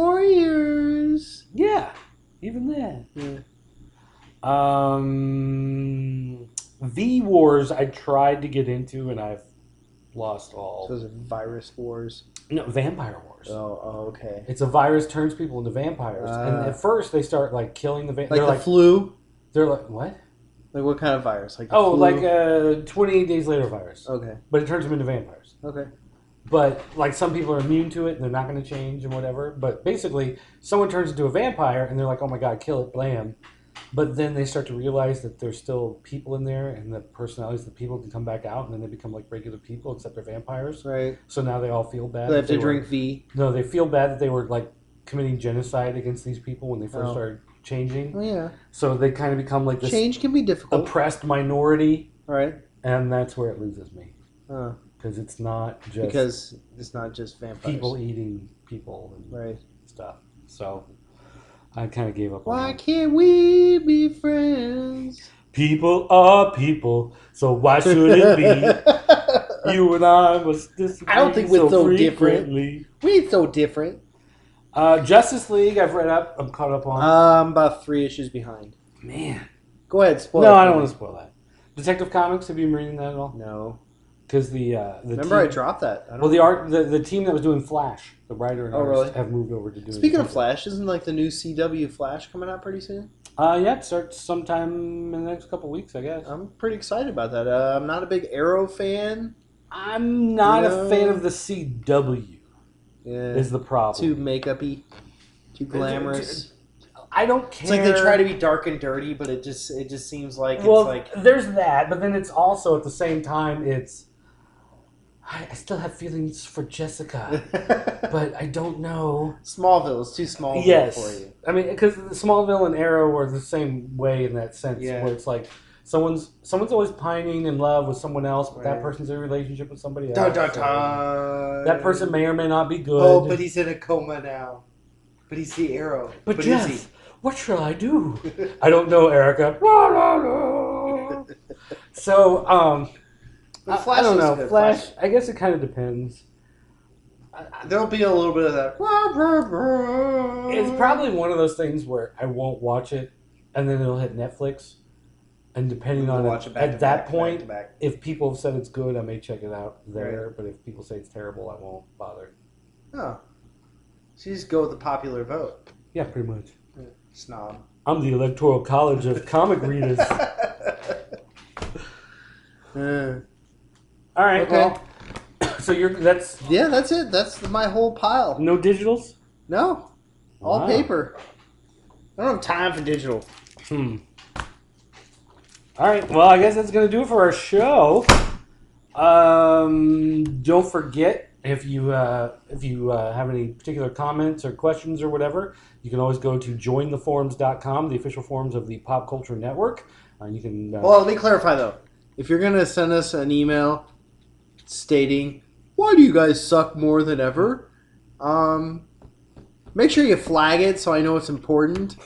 Warriors. yeah, even that. Yeah. Um, V Wars I tried to get into and I've lost all. Those are virus wars. No, Vampire Wars. Oh. Oh. Okay. It's a virus turns people into vampires, and Ah. at first they start like killing the Like vampires. the They're like, flu. they're like what? Like what kind of virus? Like the Oh, flu? like a twenty-eight days later virus, Okay. but it turns them into vampires. Okay. But like some people are immune to it and they're not going to change and whatever. But basically, someone turns into a vampire and they're like, "Oh my god, kill it, blam!" But then they start to realize that there's still people in there, and the personalities of the people can come back out, and then they become like regular people, except they're vampires. Right. So now they all feel bad. They have that to they were- drink V. No, they feel bad that they were like committing genocide against these people when they first Oh. started changing. Oh yeah. So they kind of become like this Change can be difficult. oppressed minority, All right. and that's where it loses me Uh, because it's not just because it's not just vampires. people eating people and Right. stuff. So I kind of gave up on Why that. can't we be friends? People are people, so why should it be? You and I must disagree I don't think we're so different. frequently. We ain't so different. Uh, Justice League, I've read up. I'm caught up on. I'm about three issues behind. Man. Go ahead, spoil No, it I don't for want me. to spoil that. Detective Comics, have you been reading that at all? No. Because the uh, the Remember, I team, dropped that. I don't well, the art the, the team that was doing Flash, the writer and Oh, artist, really? have moved over to doing. Speaking of Detective. Flash, isn't like the new C W Flash coming out pretty soon? Uh, yeah, it starts sometime in the next couple weeks, I guess. I'm pretty excited about that. Uh, I'm not a big Arrow fan. I'm not No. a fan of the C W. Yeah, Is the problem? too makeup-y, too glamorous. I don't care. It's like they try to be dark and dirty, but it just it just seems like Well, it's like there's that, but then it's also at the same time it's. I, I still have feelings for Jessica, but I don't know. Smallville is too small Yes, for you. I mean, because Smallville and Arrow are the same way in that sense, Yeah. where it's like someone's someone's always pining in love with someone else, but that Right. person's in a relationship with somebody else. Dun, dun, so dun. That person may or may not be good. Oh, but he's in a coma now. But he's the Arrow. But, is Jess, he? what shall I do? I don't know, Erica. La, la, la. So, um, But I, Flash I don't is know. good. Flash, Flash- I guess it kind of depends. There'll be a little bit of that. It's probably one of those things where I won't watch it, and then it'll hit Netflix, and depending We'll on watch it, it back at to that back, point, back to back. if people have said it's good, I may check it out there. But if people say it's terrible, I won't bother. Oh. So you just go with the popular vote. Yeah, pretty much. Snob. I'm the Electoral College of comic readers. Uh, All right. Okay. Well, so you're that's yeah, that's it. That's my whole pile. no digitals. No. All Wow. paper. I don't have time for digital. Hmm. All right. Well, I guess that's going to do it for our show. Um, don't forget if you uh, if you uh, have any particular comments or questions or whatever, you can always go to join the forums dot com, the official forums of the Pop Culture Network. Uh, you can. Uh, Well, let me clarify though. If you're gonna send us an email stating why do you guys suck more than ever, um, make sure you flag it so I know it's important.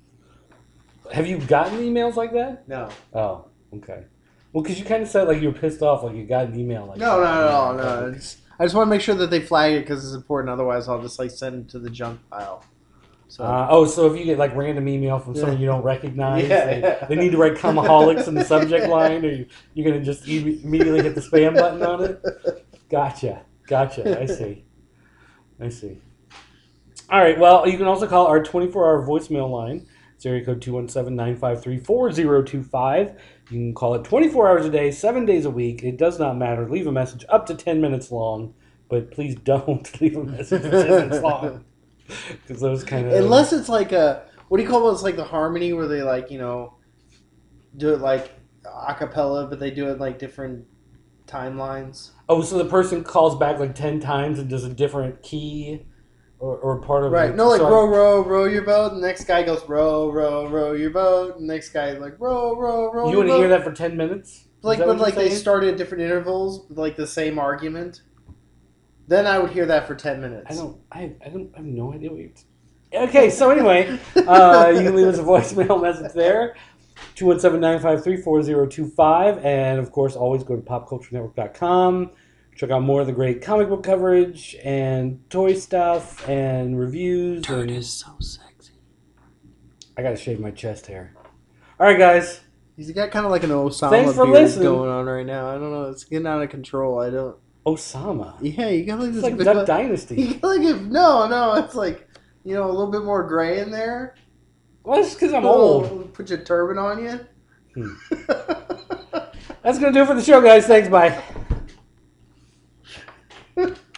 have you gotten emails like that? No. Oh, okay. Well, because you kind of said like you were pissed off, like you got an email like No, that. no, no, no. It's, I just want to make sure that they flag it because it's important. Otherwise, I'll just like send it to the junk pile. So Uh, oh, so if you get like random email from someone Yeah. you don't recognize, Yeah, they, yeah. they need to write "comaholics" in the subject line, or you, you're gonna just e- immediately hit the spam button on it. Gotcha, gotcha. I see, I see. All right. Well, you can also call our twenty-four hour voicemail line. It's area code two one seven, nine five three, four zero two five. You can call it twenty-four hours a day, seven days a week. It does not matter. Leave a message up to ten minutes long, but please don't leave a message for ten minutes long. Because those kind of unless it's like a what do you call it? It's like the harmony where they like you know do it like a cappella, but they do it like different timelines. oh, so the person calls back like ten times and does a different key or, or part of Right. it. No, like So I- row, row, row your boat. The next guy goes row, row, row your boat. The next guy like row, row, row. You your want to boat. hear that for ten minutes? Like, Is that but what like you're they saying? started at different intervals, with like the same argument. Then I would hear that for ten minutes. I don't. I, I don't. I have no idea what you're. Okay, so anyway, uh, you can leave us a voicemail message there, two one seven, nine five three, four zero two five, and of course, always go to pop culture network dot com. Check out more of the great comic book coverage and toy stuff and reviews. Turd and is so sexy. I gotta shave my chest hair. All right, guys. He's got kind of like an Osama Thanks for beard listening. going on right now. I don't know. It's getting out of control. I don't. Osama. Yeah, you got like It's this like big. Duck You Dynasty. got like if no, no. It's like you know a little bit more gray in there. Well, it's because I'm Put a old. little- Put your turban on you. Hmm. That's gonna do it for the show, guys. Thanks. Bye.